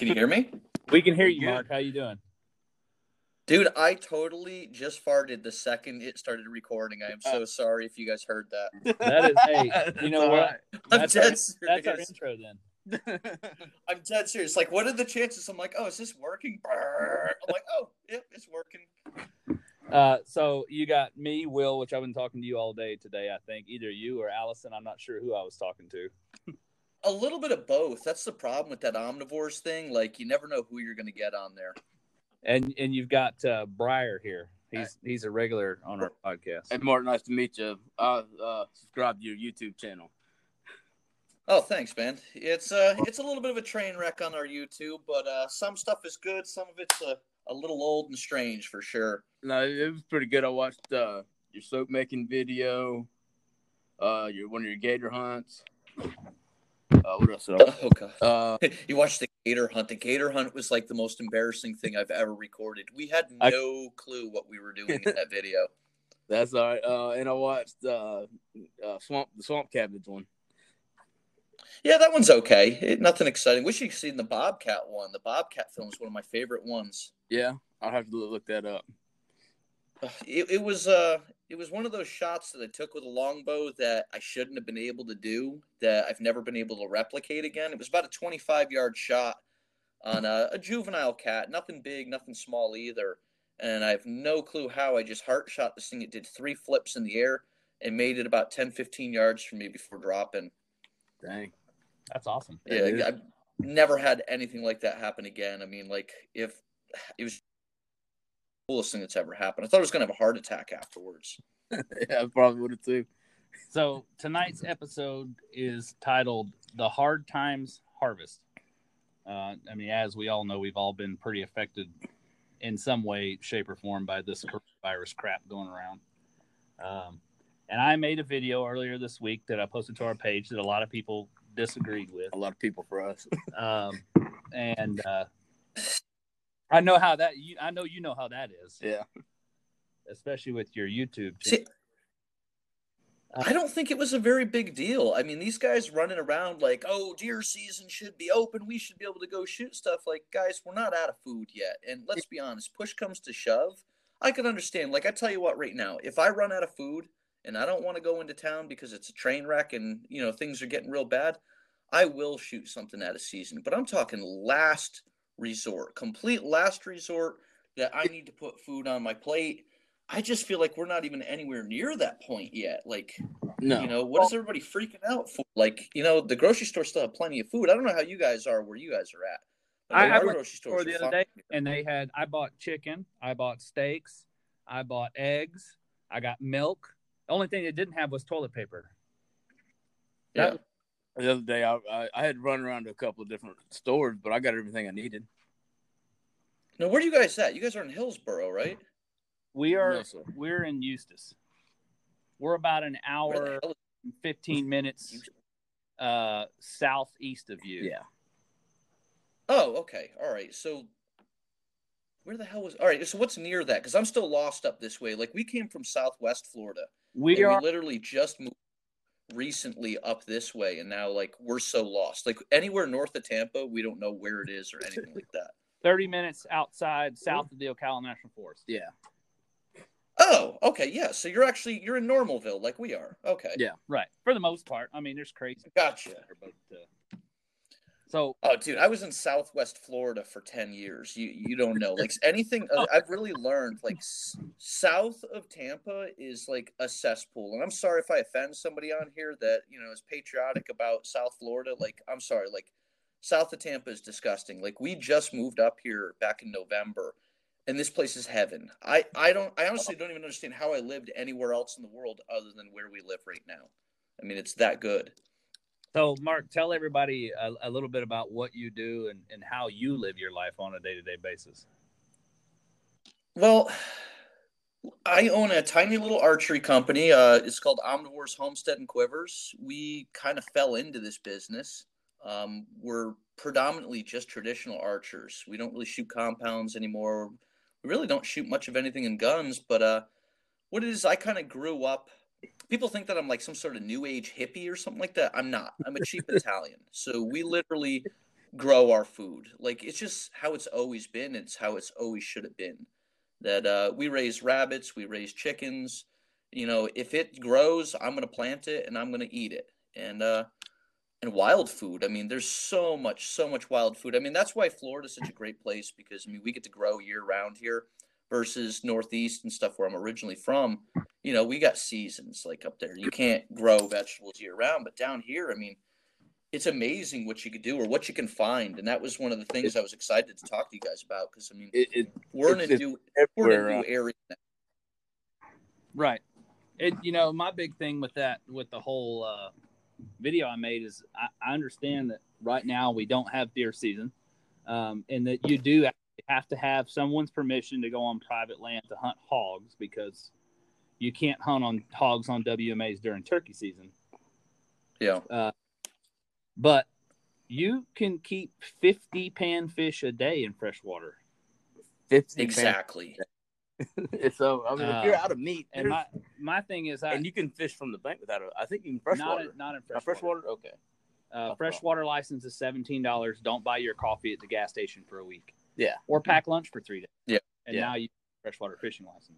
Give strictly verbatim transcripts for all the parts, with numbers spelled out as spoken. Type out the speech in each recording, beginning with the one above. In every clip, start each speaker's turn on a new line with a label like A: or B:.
A: Can you hear me?
B: We can hear you, Mark. How you doing?
A: Dude, I totally just farted the second it started recording. I am so sorry if you guys heard that.
B: That is, hey, you know what?
A: I'm
B: That's
A: dead
B: our,
A: serious.
B: that's our intro then.
A: I'm dead serious. Like, what are the chances? I'm like, oh, is this working? Brrr. I'm like, oh, yep, it's working.
B: Uh, so you got me, Will, which I've been talking to you all day today, I think. Either you or Allison. I'm not sure who I was talking to.
A: A little bit of both. That's the problem with that omnivores thing. Like, you never know who you're going to get on there.
B: And and you've got uh, Briar here. He's he's a regular on our podcast.
C: Hey, Mark, nice to meet you. I uh, subscribe to your YouTube channel.
A: Oh, thanks, man. It's uh, it's a little bit of a train wreck on our YouTube, but uh, some stuff is good. Some of it's a, a little old and strange for sure.
C: No, it was pretty good. I watched uh, your soap making video, uh, your one of your gator hunts. Uh, what else?
A: Oh god!
C: Uh,
A: you watched the gator hunt. The gator hunt was like the most embarrassing thing I've ever recorded. We had no I, clue what we were doing in that video.
C: That's all right. Uh, and I watched uh, uh, swamp the swamp cabbage one.
A: Yeah, that one's okay. It, nothing exciting. Wish you'd seen the Bobcat one. The Bobcat film is one of my favorite ones.
C: Yeah, I'll have to look that up.
A: It, it was uh, it was one of those shots that I took with a longbow that I shouldn't have been able to do, that I've never been able to replicate again. It was about a twenty-five yard shot on a, a juvenile cat. Nothing big, nothing small either. And I have no clue how. I just heart shot this thing. It did three flips in the air and made it about ten, fifteen yards from me before dropping.
C: Dang.
B: That's awesome.
A: Yeah, that I've never had anything like that happen again. I mean, like, if it was the coolest thing that's ever happened. I thought I was going to have a heart attack afterwards.
C: Yeah, I probably would have too.
B: So tonight's episode is titled The Hard Times Harvest. Uh, I mean, as we all know, we've all been pretty affected in some way, shape, or form by this coronavirus crap going around. Um, and I made a video earlier this week that I posted to our page that a lot of people disagreed with.
C: A lot of people for us.
B: um, and uh, I know how that. You, I know you know how that is.
C: Yeah.
B: Especially with your YouTube channel.
A: See, I don't think it was a very big deal. I mean, these guys running around like, oh, deer season should be open. We should be able to go shoot stuff. Like, guys, we're not out of food yet. And let's be honest, push comes to shove. I can understand. Like, I tell you what, right now, if I run out of food and I don't want to go into town because it's a train wreck and, you know, things are getting real bad, I will shoot something out of season. But I'm talking last resort, complete last resort that I need to put food on my plate. I just feel like we're not even anywhere near that point yet. Like, no. You know, what is everybody freaking out for? Like, you know, the grocery store still have plenty of food. I don't know how you guys are where you guys are at.
B: I, I went to the store the other day, and they had, I bought chicken, I bought steaks, I bought eggs, I got milk. The only thing they didn't have was toilet paper.
C: Yeah. That, the other day, I, I I had to run around to a couple of different stores, but I got everything I needed.
A: Now, where are you guys at? You guys are in Hillsboro, right?
B: We are. No, we're in Eustis. We're about an hour and fifteen minutes uh, southeast of you.
C: Yeah.
A: Oh, okay. All right. So, where the hell was? All right. So, what's near that? Because I'm still lost up this way. Like, we came from Southwest Florida.
B: We are
A: we literally just moved recently up this way, and now like we're so lost. Like anywhere north of Tampa, we don't know where it is or anything like that.
B: Thirty minutes outside, south of the Ocala National Forest.
C: Yeah.
A: Oh, okay, yeah. So you're actually you're in Normalville, like we are. Okay.
B: Yeah, right. For the most part, I mean, there's crazy.
A: Gotcha.
B: There, but, uh, so,
A: oh, dude, I was in Southwest Florida for ten years. You you don't know, like anything. uh, I've really learned, like s- south of Tampa is like a cesspool. And I'm sorry if I offend somebody on here that you know is patriotic about South Florida. Like, I'm sorry, like south of Tampa is disgusting. Like we just moved up here back in November. And this place is heaven. I, I don't. I honestly don't even understand how I lived anywhere else in the world other than where we live right now. I mean, it's that good.
B: So, Mark, tell everybody a, a little bit about what you do and, and how you live your life on a day-to-day basis.
A: Well, I own a tiny little archery company. Uh, it's called Omnivores Homestead and Quivers. We kind of fell into this business. Um, we're predominantly just traditional archers. We don't really shoot compounds anymore. We really don't shoot much of anything in guns, but uh, what it is, I kind of grew up. People think that I'm like some sort of new age hippie or something like that. I'm not. I'm a cheap Italian. So we literally grow our food. Like, it's just how it's always been. It's how it's always should have been. That uh, we raise rabbits, we raise chickens. You know, if it grows, I'm going to plant it and I'm going to eat it. And uh, and wild food. I mean, there's so much, so much wild food. I mean, that's why Florida's such a great place because, I mean, we get to grow year round here versus Northeast and stuff where I'm originally from. You know, we got seasons like up there. You can't grow vegetables year round, but down here, I mean, it's amazing what you could do or what you can find. And that was one of the things I was excited to talk to you guys about because, I mean,
C: It, it,
A: we're in a new, we're in a new
C: uh,
A: area now.
B: Right. It, you know, my big thing with that, with the whole uh, video I made is I, I understand that right now we don't have deer season, um, and that you do have to have someone's permission to go on private land to hunt hogs because you can't hunt on hogs on W M As during turkey season.
A: Yeah.
B: Uh, but you can keep fifty panfish a day in freshwater.
C: fifty
A: Exactly.
C: So I mean, if you're out of meat,
B: and my my thing is, I,
C: and you can fish from the bank without a. I think you can freshwater.
B: Not in, not in
C: Not
B: freshwater.
C: freshwater. Okay.
B: Uh, freshwater license is seventeen dollars. Don't buy your coffee at the gas station for a week.
C: Yeah.
B: Or pack lunch for three days.
A: Yeah.
B: And
C: yeah.
B: now you have a freshwater fishing license.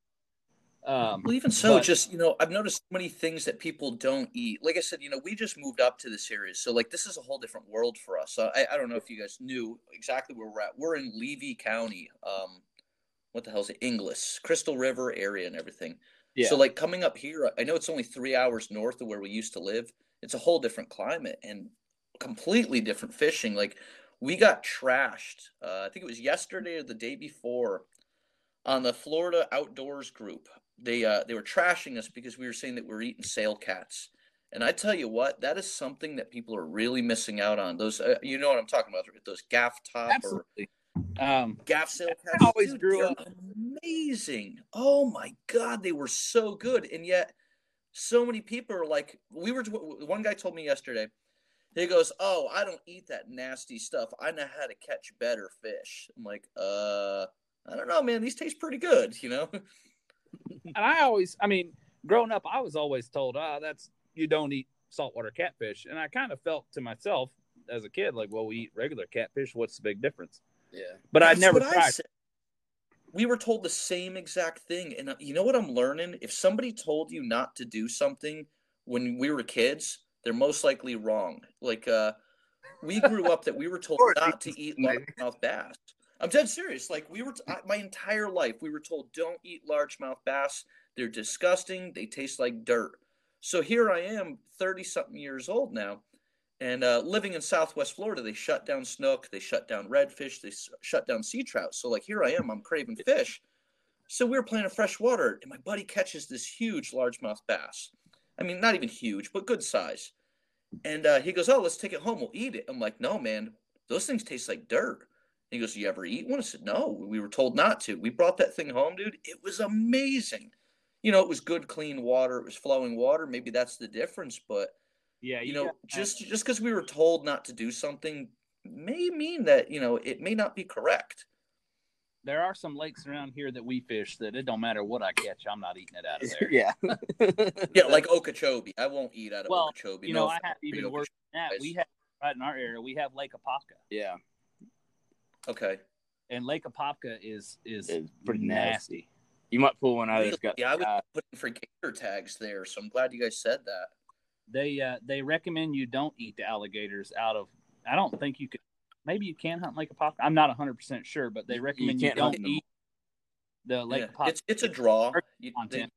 B: Um,
A: well, even so,
B: but,
A: just, you know, I've noticed so many things that people don't eat. Like I said, you know, we just moved up to this area. So, like, this is a whole different world for us. So I, I don't know if you guys knew exactly where we're at. We're in Levy County. Um, what the hell is it? Inglis, Crystal River area and everything.
C: Yeah.
A: So, like, coming up here, I know it's only three hours north of where we used to live. It's a whole different climate and completely different fishing. Like, we got trashed. Uh, I think it was yesterday or the day before on the Florida Outdoors group. They uh, they were trashing us because we were saying that we were eating sail cats. And I tell you what, that is something that people are really missing out on. Those, uh, you know what I'm talking about? Those gaff top
B: Absolutely.
A: or
B: um,
A: gaff sail cats.
B: I always
A: Dude,
B: grew up
A: amazing. Oh my God, they were so good. And yet, so many people are like, we were. One guy told me yesterday. He goes, "Oh, I don't eat that nasty stuff. I know how to catch better fish." I'm like, uh, I don't know, man. These taste pretty good, you know.
B: And I always, I mean, growing up, I was always told, ah, that's, you don't eat saltwater catfish. And I kind of felt to myself as a kid, like, well, we eat regular catfish. What's the big difference?
C: Yeah.
B: But I
A: That's
B: never
A: what I
B: tried.
A: said. We were told the same exact thing. And uh, you know what I'm learning? If somebody told you not to do something when we were kids, they're most likely wrong. Like, uh, we grew up that we were told not to eat largemouth bass. I'm dead serious. Like, we were, t- my entire life, we were told, don't eat largemouth bass. They're disgusting. They taste like dirt. So here I am, thirty-something years old now, and uh, living in Southwest Florida. They shut down snook. They shut down redfish. They s- shut down sea trout. So, like, here I am. I'm craving fish. So we were playing in freshwater, and my buddy catches this huge largemouth bass. I mean, not even huge, but good size. And uh, he goes, "Oh, let's take it home. We'll eat it." I'm like, "No, man. Those things taste like dirt." And he goes, "You ever eat one?" I said, "No. We were told not to." We brought that thing home, dude. It was amazing. You know, it was good, clean water. It was flowing water. Maybe that's the difference. But,
B: Yeah,
A: you,
B: you
A: know,
B: got-
A: just just because we were told not to do something may mean that, you know, it may not be correct.
B: there are some lakes around here that we fish that it don't matter what I catch, I'm not eating it out of there.
C: Yeah.
A: Yeah, like Okeechobee. I won't eat out of
B: Well,
A: Okeechobee.
B: you
A: No
B: know, I
A: offense
B: have
A: for you
B: even worse than that.
A: Okeechobee
B: We
A: guys.
B: have right in our area, we have Lake Apopka,
C: Yeah.
A: Okay.
B: and Lake Apopka is is
C: It's pretty
B: nasty.
C: nasty. You might pull one out
A: Really?
C: that's got.
A: Yeah, I was
C: uh,
A: putting for gator tags there, so I'm glad you guys said that.
B: They uh, they recommend you don't eat the alligators out of. I don't think you could. Maybe you can hunt Lake Apopka. I'm not one hundred percent sure, but they
C: You-
B: recommend
C: you
B: you,
C: can't
B: don't
C: hunt them.
B: eat the Lake
A: Yeah,
B: Apopka.
A: It's it's a draw.
B: Mercury
A: You, they,
B: content.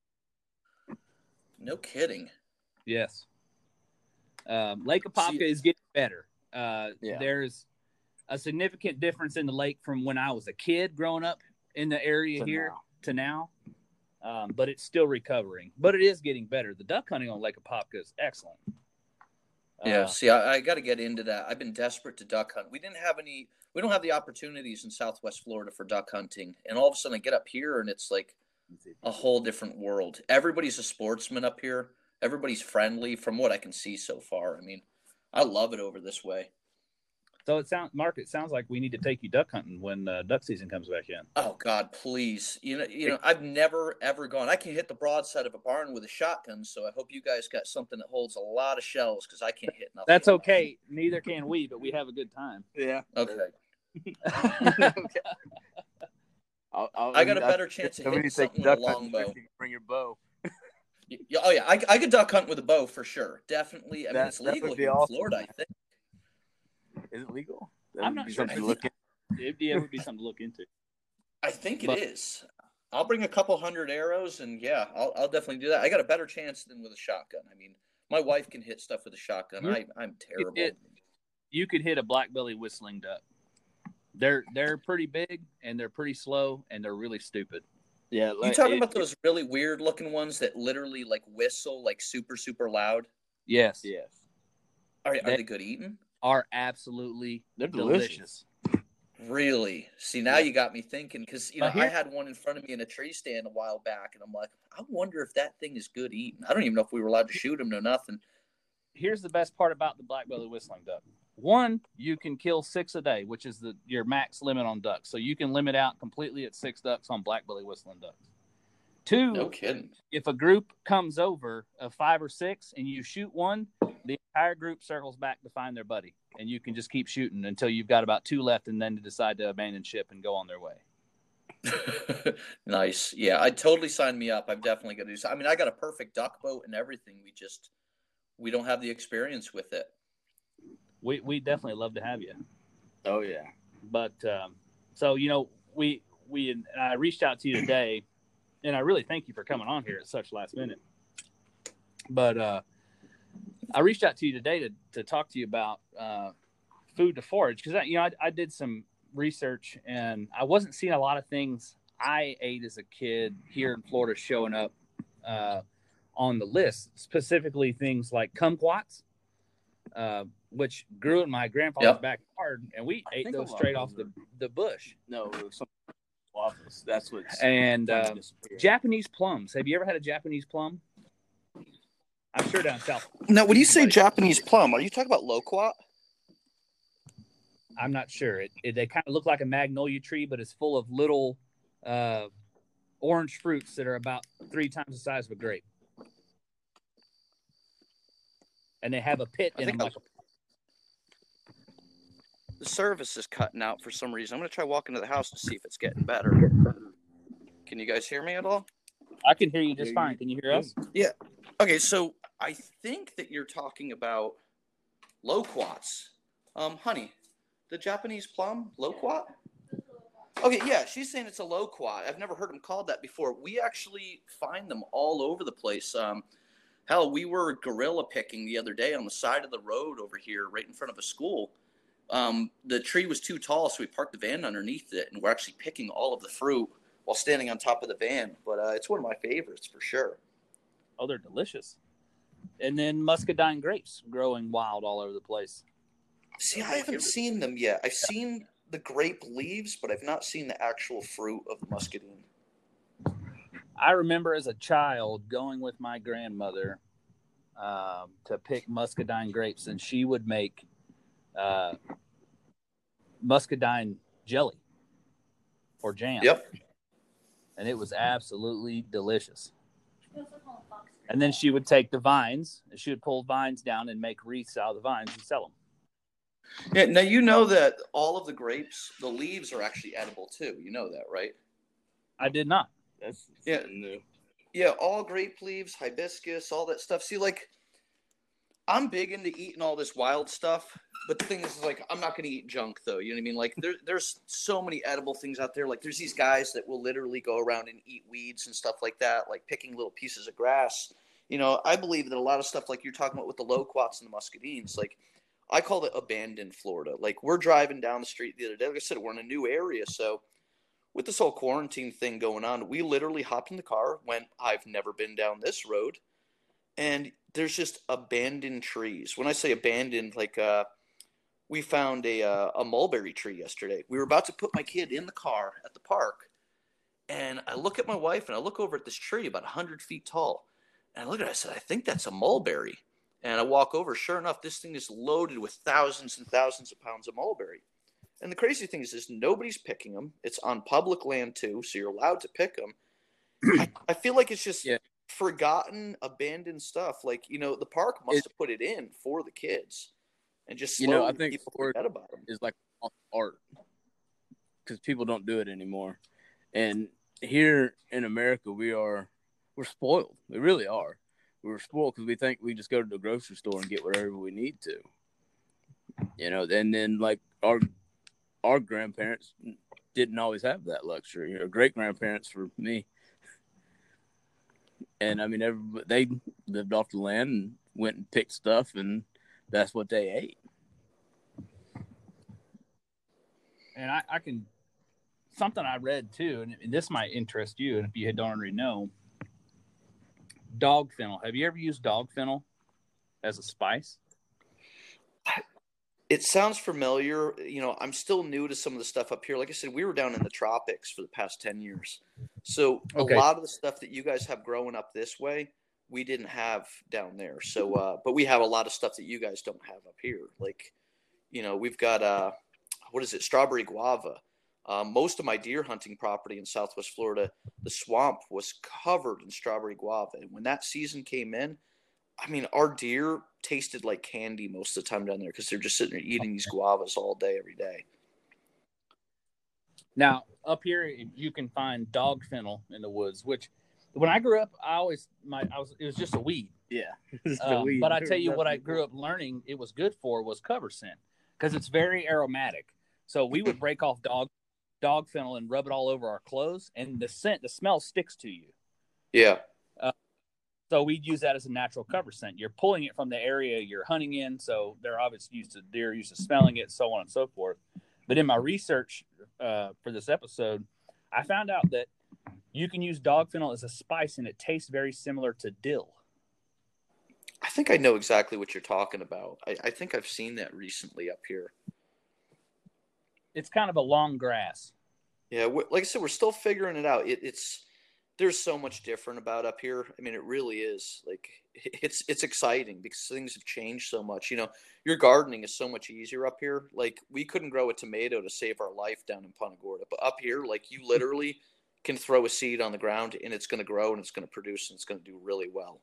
A: no kidding.
B: Yes. Um, Lake Apopka
A: See-
B: is getting better. Uh,
C: Yeah.
B: There's a significant difference in the lake from when I was a kid growing up in the area
C: To
B: here
C: now.
B: to now. Um, but it's still recovering. But it is getting better. The duck hunting on Lake Apopka is excellent.
A: Yeah,
B: Uh,
A: see, I, I got to get into that. I've been desperate to duck hunt. We didn't have any. We don't have the opportunities in Southwest Florida for duck hunting, and all of a sudden I get up here and it's like a whole different world. Everybody's a sportsman up here. Everybody's friendly, from what I can see so far. I mean, I love it over this way.
B: So it sounds, Mark. It sounds like we need to take you duck hunting when uh, duck season comes back in.
A: Oh God, please! You know, you know, I've never ever gone. I can hit the broadside of a barn with a shotgun, so I hope you guys got something that holds a lot of shells because I can't hit nothing.
B: That's okay. Neither can we, but we have a good time.
C: Yeah.
A: Okay.
C: Okay. I'll, I'll,
A: I got a better chance of hitting something with a longbow.
C: Bring your bow.
A: Yeah, oh yeah, I, I could duck hunt with a bow for sure. Definitely. I mean,
C: That-
A: it's
C: that
A: legal
C: would be
A: here
C: awesome,
A: in Florida,
C: man.
A: I think.
C: Is it legal?
B: I'm not sure.
C: Something to look at.
B: It, yeah, it would be something to look into.
A: I think it
B: But-
A: is. I'll bring a couple hundred arrows, and yeah, I'll, I'll definitely do that. I got a better chance than with a shotgun. I mean, my wife can hit stuff with a shotgun.
B: You're-
A: I, I'm terrible.
B: hit- You could hit a black belly whistling duck. They're they're pretty big and they're pretty slow and they're really stupid.
C: Yeah.
A: You
C: Like,
A: talking
C: it-
A: about those really weird looking ones that literally like whistle like super super loud?
B: Yes,
C: Yes.
A: Are, are
B: They-
A: they good eating?
B: are absolutely
C: They're
B: delicious.
C: delicious.
A: Really? See, now
C: Yeah.
A: you got me thinking because you know
B: But here-
A: I had one in front of me in a tree stand a while back, and I'm like, I wonder if that thing is good eating. I don't even know if we were allowed to shoot him, no nothing.
B: Here's the best part about the black belly whistling duck. One, you can kill six a day, which is the your max limit on ducks. So you can limit out completely at six ducks on black belly whistling ducks. Two,
A: No kidding.
B: if a group comes over of five or six and you shoot one, the entire group circles back to find their buddy, and you can just keep shooting until you've got about two left, and then to decide to abandon ship and go on their way.
A: Nice. Yeah, I totally signed me up. I'm definitely gonna do. So. I mean, I got a perfect duck boat and everything. We just we don't have the experience with it.
B: We we definitely love to have you.
C: Oh yeah.
B: But um, so you know, we we and I reached out to you today, and I really thank you for coming on here at such last minute. But uh, I reached out to you today to to talk to you about uh, food to forage because you know I, I did some research and I wasn't seeing a lot of things I ate as a kid here in Florida showing up uh, on the list, specifically things like kumquats, uh, which grew in my grandfather's
A: Yep.
B: backyard, and we
C: I
B: ate
C: think a
B: those
C: lot
B: straight
C: of
B: off
C: those
B: the, the bush.
C: No, it was some waffles. That's what's
B: And
C: kind
B: uh,
C: of disappeared.
B: Japanese plums. Have you ever had a Japanese plum? I'm sure down south.
A: Now, when you say
B: Like-
A: Japanese plum, are you talking about loquat?
B: I'm not sure. It, it they kind of look like a magnolia tree, but it's full of little uh, orange fruits that are about three times the size of a grape. And they have a pit
A: I
B: in them.
A: think I-
B: Like a,
A: The service is cutting out for some reason. I'm gonna try walking to the house to see if it's getting better. Can you guys hear me at all?
B: I can hear you just
C: Hear
B: fine.
C: you.
B: Can you hear us?
A: Okay, so I think that you're talking about loquats. Um, honey, the Japanese plum, loquat? Okay, yeah, she's saying it's a loquat. I've never heard them called that before. We actually find them all over the place. Um, hell, we were gorilla picking the other day on the side of the road over here, right in front of a school. Um, the tree was too tall, so we parked the van underneath it, and we're actually picking all of the fruit while standing on top of the van. But uh, it's one of my favorites for sure.
B: Oh, they're delicious. And then muscadine grapes growing wild all over the place.
A: See, I haven't seen them yet. I've seen the grape leaves, but I've not seen the actual fruit of the muscadine.
B: I remember as a child going with my grandmother um, to pick muscadine grapes, and she would make uh, muscadine jelly or jam.
A: Yep.
B: And it was absolutely delicious. And then she would take the vines, she would pull vines down and make wreaths out of the vines and sell them.
A: Yeah. Now you know that all of the grapes, the leaves are actually edible too. You know that, right?
B: I did not.
C: That's
A: Yeah.
C: something new.
A: Yeah, all grape leaves, hibiscus, all that stuff. See, like, I'm big into eating all this wild stuff, but the thing is, like, I'm not going to eat junk, though. You know what I mean? Like, there, there's so many edible things out there. Like, there's these guys that will literally go around and eat weeds and stuff like that, like picking little pieces of grass. You know, I believe that a lot of stuff like you're talking about with the loquats and the muscadines, like, I call it abandoned Florida. Like, we're driving down the street the other day. Like I said, we're in a new area, so with this whole quarantine thing going on, we literally hopped in the car, went, I've never been down this road, and there's just abandoned trees. When I say abandoned, like uh, we found a uh, a mulberry tree yesterday. We were about to put my kid in the car at the park, and I look at my wife, and I look over at this tree about one hundred feet tall, and I look at it, I said, I think that's a mulberry. And I walk over, sure enough, this thing is loaded with thousands and thousands of pounds of mulberry. And the crazy thing is, is nobody's picking them. It's on public land too, so you're allowed to pick them. I, I feel like it's just yeah. forgotten, abandoned stuff. Like, you know, the park must it, have put it in for the kids, and just
C: you know, I think
A: people forget about them.
C: Is like art because people don't do it anymore. And here in America, we are we're spoiled. We really are. We're spoiled because we think we just go to the grocery store and get whatever we need to. You know, and then like our our grandparents didn't always have that luxury, or great grandparents for me. And I mean, everybody, they lived off the land and went and picked stuff, and that's what they ate.
B: And I, I can, something I read too, and this might interest you, and if you don't already know, dog fennel. Have you ever used dog fennel as a spice?
A: It sounds familiar. You know, I'm still new to some of the stuff up here. Like I said, we were down in the tropics for the past ten years. So okay. a lot of the stuff that you guys have growing up this way, we didn't have down there. So, uh, but we have a lot of stuff that you guys don't have up here. Like, you know, we've got, uh, what is it? Strawberry guava. Um, most of my deer hunting property in Southwest Florida, the swamp was covered in strawberry guava. And when that season came in, I mean, our deer tasted like candy most of the time down there because they're just sitting there eating these guavas all day, every day.
B: Now, up here, you can find dog fennel in the woods, which when I grew up, I always, my, I was, it was just a weed.
C: Yeah.
B: um, weed. But I tell you what I grew up learning it was good for was cover scent because it's very aromatic. So we would break off dog, dog fennel and rub it all over our clothes, and the scent, the smell sticks to you.
A: Yeah.
B: So we'd use that as a natural cover scent. You're pulling it from the area you're hunting in, so they're obviously used to deer, used to smelling it, so on and so forth. But in my research uh, for this episode, I found out that you can use dog fennel as a spice, and it tastes very similar to dill.
A: I think I know exactly what you're talking about. I, I think I've seen that recently up here.
B: It's kind of a long grass.
A: Yeah, like I said, we're still figuring it out. It, it's There's so much different about up here. I mean, it really is. Like, it's it's exciting because things have changed so much. You know, your gardening is so much easier up here. Like, we couldn't grow a tomato to save our life down in Punta Gorda. But up here, like, you literally can throw a seed on the ground, and it's going to grow, and it's going to produce, and it's going to do really well.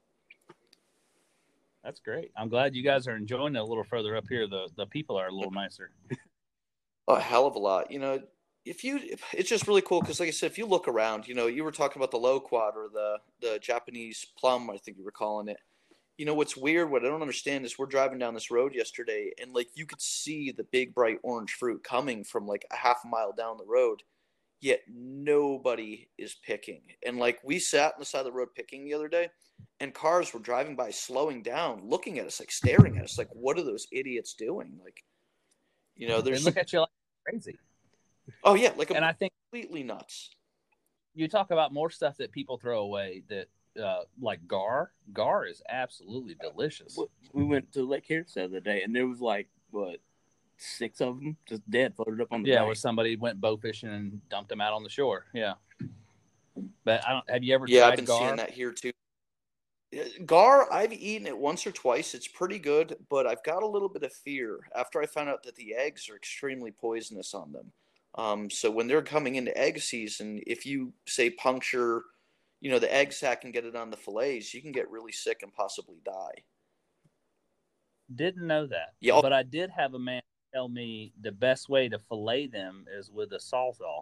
B: That's great. I'm glad you guys are enjoying it a little further up here. The, the people are a little nicer.
A: A hell of a lot. You know, If you, it's just really cool because, like I said, if you look around, you know, you were talking about the loquat or the the Japanese plum, I think you were calling it. You know, what's weird, what I don't understand is we're driving down this road yesterday, and like you could see the big bright orange fruit coming from like a half a mile down the road, yet nobody is picking. And like we sat on the side of the road picking the other day, and cars were driving by, slowing down, looking at us, like staring at us, like what are those idiots doing? Like, you know, there's
B: they look at you like crazy.
A: Oh yeah, like
B: and I think
A: completely nuts.
B: You talk about more stuff that people throw away that, uh, like gar. Gar is absolutely delicious.
C: We went to Lake Harris the other day, and there was like what six of them just dead, floated up on the
B: yeah,
C: bank.
B: where somebody went bow fishing and dumped them out on the shore. Yeah, but I don't. Have you ever?
A: Yeah,
B: tried
A: I've been
B: gar?
A: seeing that here too. Gar, I've eaten it once or twice. It's pretty good, but I've got a little bit of fear after I found out that the eggs are extremely poisonous on them. Um, so when they're coming into egg season, if you say puncture, you know, the egg sac and get it on the fillets, you can get really sick and possibly die.
B: Didn't know that.
A: Yeah,
B: but I did have a man tell me the best way to fillet them is with a sawzall.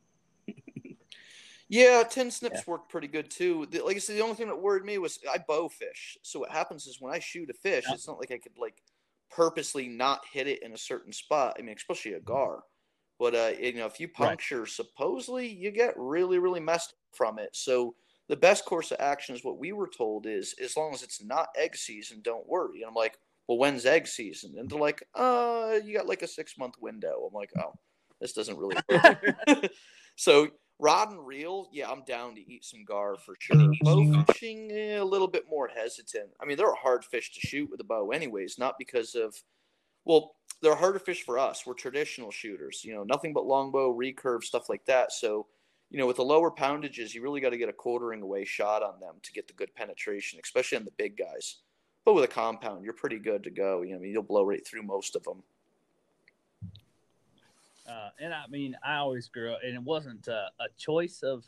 A: Yeah, tin snips
B: yeah.
A: work pretty good too. The, like I said, the only thing that worried me was I bow fish. So what happens is when I shoot a fish, yeah. it's not like I could like purposely not hit it in a certain spot. I mean, especially a gar. But, uh, you know, if you puncture, right. supposedly you get really, really messed up from it. So the best course of action is what we were told is as long as it's not egg season, don't worry. And I'm like, well, when's egg season? And they're like, uh, you got like a six-month window. I'm like, oh, this doesn't really work. So rod and reel, yeah, I'm down to eat some gar for sure. Bow fishing, eh, a little bit more hesitant. I mean, they're a hard fish to shoot with a bow anyways, not because of – well – they're harder fish for us. We're traditional shooters, you know, nothing but longbow, recurve, stuff like that. So, you know, with the lower poundages, you really got to get a quartering away shot on them to get the good penetration, especially on the big guys. But with a compound, you're pretty good to go. You know, I mean, you'll blow right through most of them.
B: Uh, and I mean, I always grew up, and it wasn't uh, a choice of,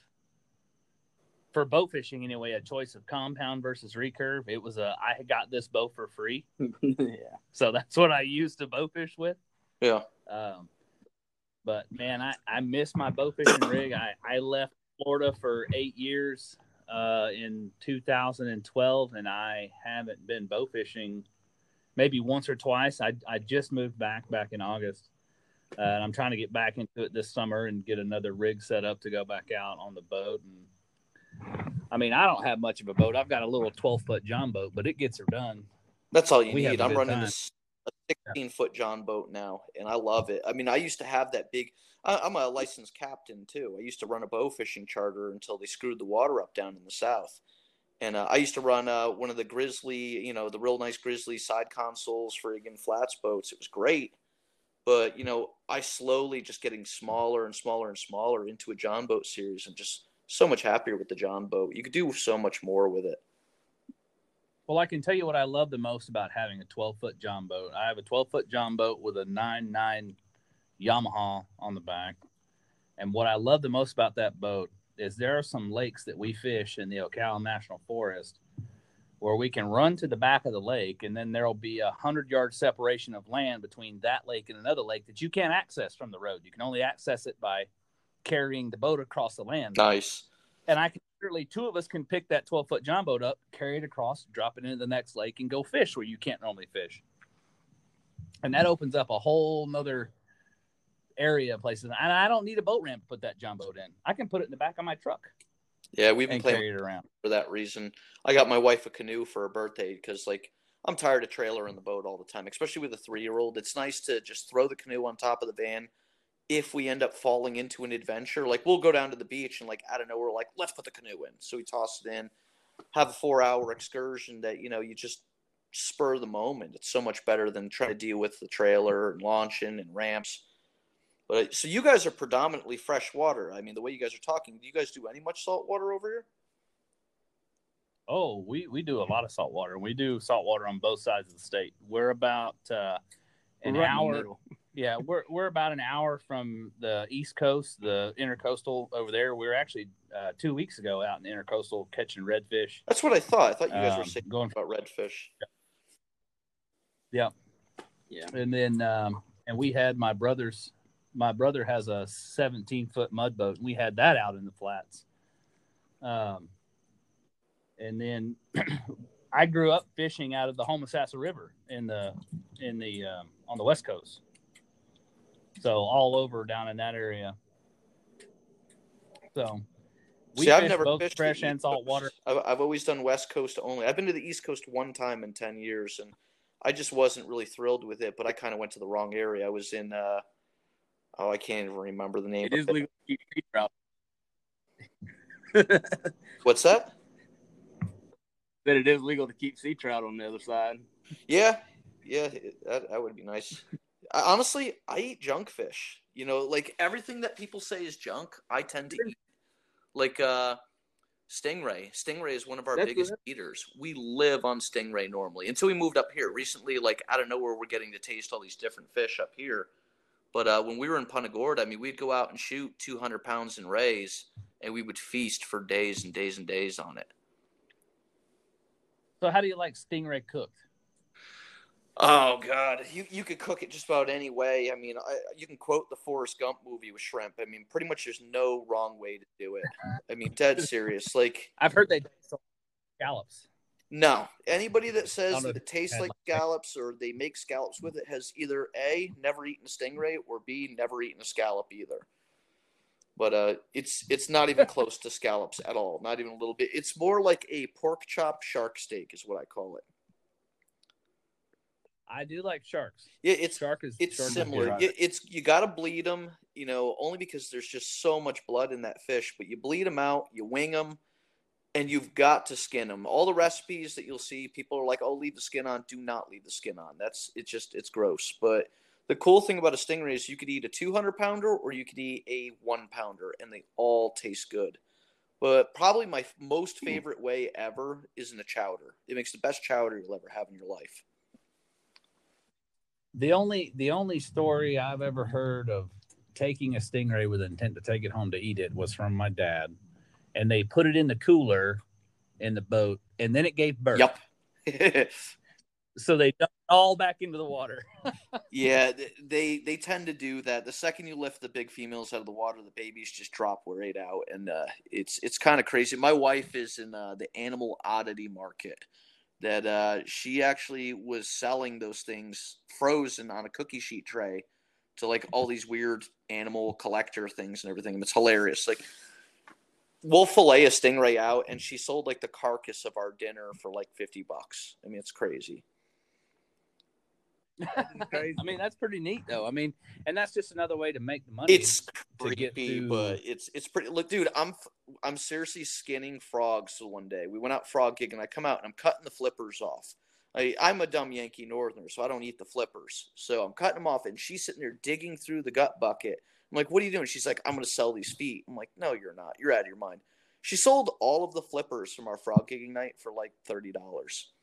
B: for bow fishing anyway, a choice of compound versus recurve. It was a, I got this bow for free.
C: Yeah.
B: So that's what I used to bow fish with.
A: Yeah.
B: Um, but man, I, I miss my bow fishing rig. I, I left Florida for eight years uh, in two thousand twelve, and I haven't been bow fishing maybe once or twice. I, I just moved back back in August. Uh, and I'm trying to get back into it this summer and get another rig set up to go back out on the boat. And I mean, I don't have much of a boat. I've got a little twelve foot John boat, but it gets her done.
A: That's all you
B: We have
A: need.
B: a
A: I'm
B: good
A: running
B: time.
A: this a sixteen foot John boat now, and I love it. I mean, I used to have that big. I, I'm a licensed captain too. I used to run a bow fishing charter until they screwed the water up down in the south. And uh, I used to run uh, one of the Grizzly, you know, the real nice Grizzly side consoles for again flats boats. It was great. But, you know, I slowly just getting smaller and smaller and smaller into a John boat series and just so much happier with the John boat. You could do so much more with it.
B: Well, I can tell you what I love the most about having a twelve foot John boat. I have a twelve foot John boat with a nine nine Yamaha on the back. And what I love the most about that boat is there are some lakes that we fish in the Ocala National Forest where we can run to the back of the lake, and then there'll be a hundred-yard separation of land between that lake and another lake that you can't access from the road. You can only access it by carrying the boat across the land.
A: Nice.
B: And I can literally, two of us can pick that twelve foot John boat up, carry it across, drop it into the next lake, and go fish where you can't normally fish. And that opens up a whole nother area of places. And I don't need a boat ramp to put that John boat in. I can put it in the back of my truck.
A: Yeah, we've been
B: and
A: playing
B: carry it around
A: for that reason. I got my wife a canoe for her birthday because, like, I'm tired of trailering the boat all the time, especially with a three-year-old. It's nice to just throw the canoe on top of the van. If we end up falling into an adventure, like, we'll go down to the beach and, like, out of nowhere, like, let's put the canoe in. So we toss it in, have a four-hour excursion that, you know, you just spur the moment. It's so much better than trying to deal with the trailer and launching and ramps. But so you guys are predominantly freshwater. I mean, the way you guys are talking, do you guys do any much salt water over here?
B: Oh, we, we do a lot of salt water. We do salt water on both sides of the state. We're about uh, an
C: Right in the
B: hour.
C: middle.
B: Yeah, we're we're about an hour from the East Coast, the intercoastal over there. We were actually uh, two weeks ago out in the intercoastal catching redfish.
A: That's what I thought. I thought you guys
B: Um,
A: were saying
B: going
A: about redfish.
B: Yeah,
C: Yeah.
B: and then um, and we had my brother's. My brother has a seventeen foot mud boat, and we had that out in the flats. Um, and then I grew up fishing out of the Homosassa River in the in the um, on the West Coast, so all over down in that area. So we
A: See, I've
B: fish
A: never
B: both
A: fished
B: fresh
A: the
B: and
A: East
B: salt
A: Coast.
B: water.
A: I've, I've always done West Coast only. I've been to the East Coast one time in ten years, and I just wasn't really thrilled with it. But I kind of went to the wrong area. I was in. Uh, Oh, I can't even remember the name.
C: It is legal to keep sea trout.
A: What's that?
C: That it is legal to keep sea trout on the other side.
A: Yeah, yeah, that, that would be nice. I, honestly, I eat junk fish. You know, like everything that people say is junk, I tend to eat. Like uh, stingray. Stingray is one of our
C: That's
A: biggest
C: good.
A: eaters. We live on stingray normally until we moved up here. Recently, like out of nowhere, we're getting to taste all these different fish up here. But uh, when we were in Punta Gorda, I mean, we'd go out and shoot two hundred pounds in rays, and we would feast for days and days and days on it.
B: So how do you like stingray cooked?
A: Oh, God. You you could cook it just about any way. I mean, I, you can quote the Forrest Gump movie with shrimp. I mean, pretty much there's no wrong way to do it. I mean, dead serious. Like,
B: I've heard they taste like scallops.
A: no. Anybody that says
B: don't know
A: that
B: if
A: it tastes
B: had
A: like
B: like-
A: scallops or they make scallops with it has either A, never eaten a stingray, or B, never eaten a scallop either. But uh, it's it's not even close to scallops at all. Not even a little bit. It's more like a pork chop shark steak is what I call it.
B: I do like sharks.
A: Yeah, it's
B: Shark is
A: it's
B: shark is
A: similar.
B: good.
A: It, it's you got to bleed them, you know, only because there's just so much blood in that fish. But you bleed them out, you wing them, and you've got to skin them. All the recipes that you'll see, people are like, "Oh, leave the skin on." Do not leave the skin on. That's it's just it's gross. But the cool thing about a stingray is you could eat a two hundred pounder or you could eat a one pounder, and they all taste good. But probably my most favorite way ever is in a chowder. It makes the best chowder you'll ever have in your life.
B: The only the only story I've ever heard of taking a stingray with intent to take it home to eat it was from my dad, and they put it in the cooler in the boat, and then it gave birth.
A: Yep.
B: So they dumped it all back into the water.
A: Yeah, they they tend to do that. The second you lift the big females out of the water, the babies just drop right out, and uh, it's it's kind of crazy. My wife is in uh, the animal oddity market. That uh, she actually was selling those things frozen on a cookie sheet tray to like all these weird animal collector things and everything. And it's hilarious. Like, we'll fillet a stingray out, and she sold like the carcass of our dinner for like fifty bucks. I mean, it's crazy.
B: Crazy. I mean, that's pretty neat, though. I mean, and that's just another way to make the money.
A: It's
B: to get
A: creepy,
B: to...
A: but it's it's pretty. Look, dude, I'm I'm seriously skinning frogs. So one day we went out frog gigging. I come out and I'm cutting the flippers off. I, I'm a dumb Yankee Northerner, so I don't eat the flippers. So I'm cutting them off, and she's sitting there digging through the gut bucket. I'm like, "What are you doing?" She's like, "I'm going to sell these feet." I'm like, "No, you're not. You're out of your mind." She sold all of the flippers from our frog gigging night for like thirty dollars.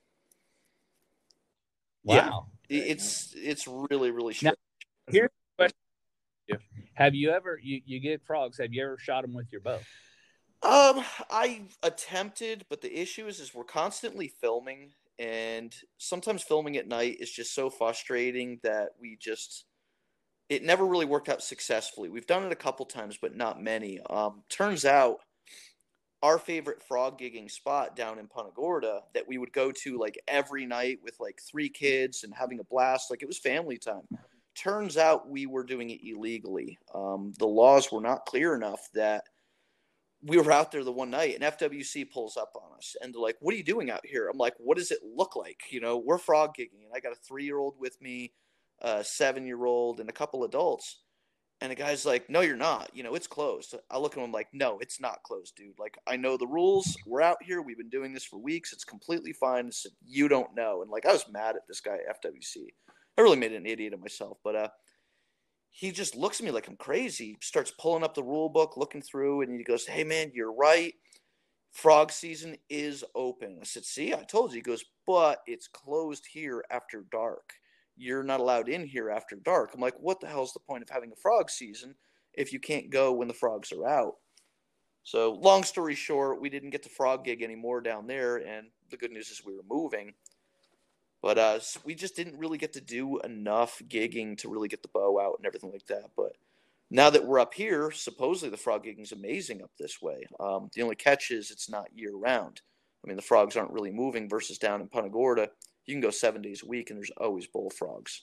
B: Wow.
A: Yeah, it's it's really really
B: now,
A: strange.
B: Here's the question: Have you ever you you get frogs? Have you ever shot them with your bow?
A: Um, I attempted, but the issue is, is we're constantly filming, and sometimes filming at night is just so frustrating that we just it never really worked out successfully. We've done it a couple times, but not many. Um, turns out our favorite frog gigging spot down in Punta Gorda that we would go to like every night with like three kids and having a blast, like it was family time. Turns out we were doing it illegally. Um, the laws were not clear enough that we were out there the one night and F W C pulls up on us and they're like, "What are you doing out here?" I'm like, "What does it look like?" You know, we're frog gigging, and I got a three-year-old with me, a seven-year-old, and a couple adults. And the guy's like, "No, you're not. You know, it's closed." I look at him like, "No, it's not closed, dude. Like, I know the rules. We're out here. We've been doing this for weeks. It's completely fine." I said, "You don't know." And like, I was mad at this guy at F W C. I really made an idiot of myself. But uh, he just looks at me like I'm crazy. Starts pulling up the rule book, looking through, and he goes, "Hey, man, you're right. Frog season is open." I said, "See, I told you." He goes, "But it's closed here after dark. You're not allowed in here after dark." I'm like, "What the hell is the point of having a frog season if you can't go when the frogs are out?" So long story short, we didn't get to frog gig anymore down there, and the good news is we were moving. But uh, we just didn't really get to do enough gigging to really get the bow out and everything like that. But now that we're up here, supposedly the frog gigging is amazing up this way. Um, the only catch is it's not year round. I mean, the frogs aren't really moving versus down in Punta Gorda. You can go seven days a week, and there's always bullfrogs.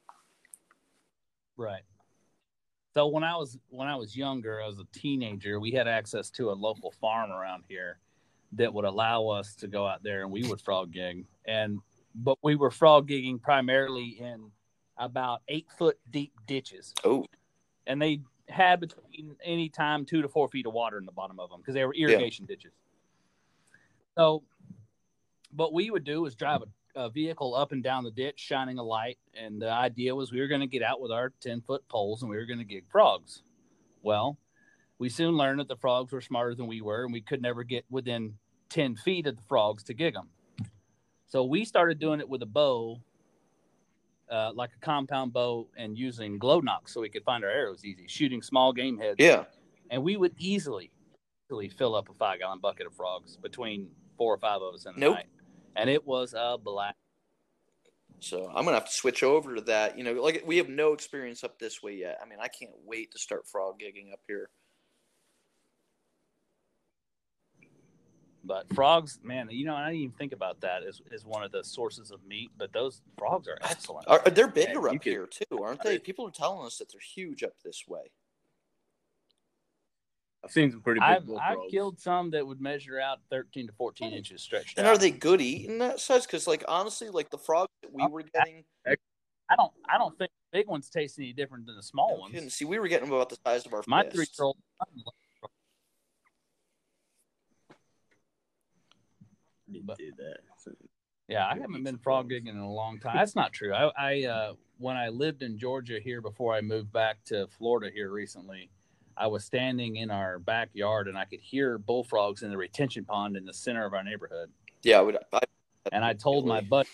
B: Right. So when I was when I was younger, as a teenager, we had access to a local farm around here that would allow us to go out there, and we would frog gig. And but we were frog gigging primarily in about eight foot deep ditches.
A: Oh.
B: And they had between any time two to four feet of water in the bottom of them because they were irrigation yeah. ditches. So, what we would do was drive a a vehicle up and down the ditch, shining a light. And the idea was we were going to get out with our ten foot poles and we were going to gig frogs. Well, we soon learned that the frogs were smarter than we were, and we could never get within ten feet of the frogs to gig them. So we started doing it with a bow, uh, like a compound bow, and using glow knocks so we could find our arrows easy, shooting small game heads.
A: Yeah.
B: And we would easily, easily fill up a five gallon bucket of frogs between four or five of us in the
A: nope.
B: night. And it was a blast.
A: So I'm going to have to switch over to that. You know, like we have no experience up this way yet. I mean, I can't wait to start frog gigging up here.
B: But frogs, man, you know, I didn't even think about that as, as one of the sources of meat, but those frogs are excellent.
A: Are, they're bigger
B: yeah,
A: up could, here too, aren't they? People are telling us that they're huge up this way.
C: I've seen some pretty big
B: I've,
C: bullfrogs.
B: I've killed some that would measure out thirteen to fourteen inches stretched
A: and
B: out.
A: And are they good eating that size? Because, like, honestly, like the frogs that we were getting,
B: I don't, I don't think the big ones taste any different than the small
A: no
B: ones.
A: Kidding. See, we were getting them about the size of our
B: My
A: fist.
B: three-year-old.
C: But, do that. So,
B: yeah, I haven't been frog gigging in a long time. That's not true. I, I uh, when I lived in Georgia here before I moved back to Florida here recently, I was standing in our backyard and I could hear bullfrogs in the retention pond in the center of our neighborhood.
A: Yeah, I would. I,
B: and I told my buddy,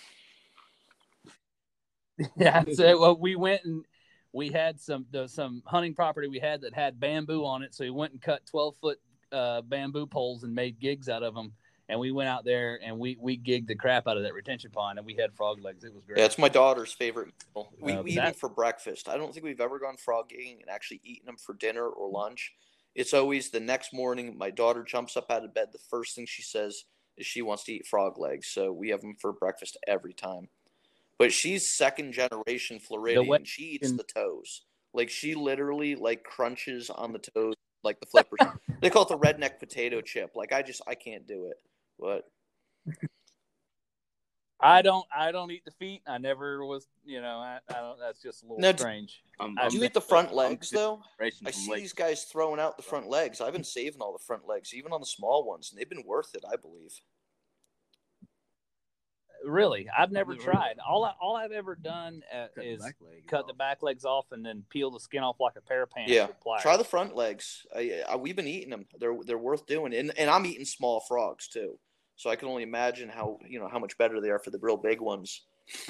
B: yeah, so well, we went and we had some the, some hunting property we had that had bamboo on it. So we went and cut twelve foot uh, bamboo poles and made gigs out of them. And we went out there and we, we gigged the crap out of that retention pond, and we had frog legs. It was great.
A: Yeah, it's my daughter's favorite meal. We,
B: uh,
A: we eat
B: that...
A: them for breakfast. I don't think we've ever gone frog gigging and actually eaten them for dinner or lunch. It's always the next morning. My daughter jumps up out of bed. The first thing she says is she wants to eat frog legs. So we have them for breakfast every time. But she's second generation Floridian. Way- she eats the toes. Like she literally like crunches on the toes like the flippers. They call it the redneck potato chip. Like I just I can't do it. But
B: I don't I don't eat the feet. I never was, you know, I, I don't that's just a little
A: now,
B: strange.
A: Do, do you eat the front legs though? I see these guys throwing out the front legs. I've been saving all the front legs, even on the small ones, and they've been worth it, I believe.
B: Really? I've never tried. All I, all I've ever done uh, is cut the back legs off and then peel the skin off like a pair of pants.
A: Yeah,
B: with pliers.
A: Try the front legs. I, I, we've been eating them. They're they're worth doing, and and I'm eating small frogs too. So I can only imagine how you know how much better they are for the real big ones.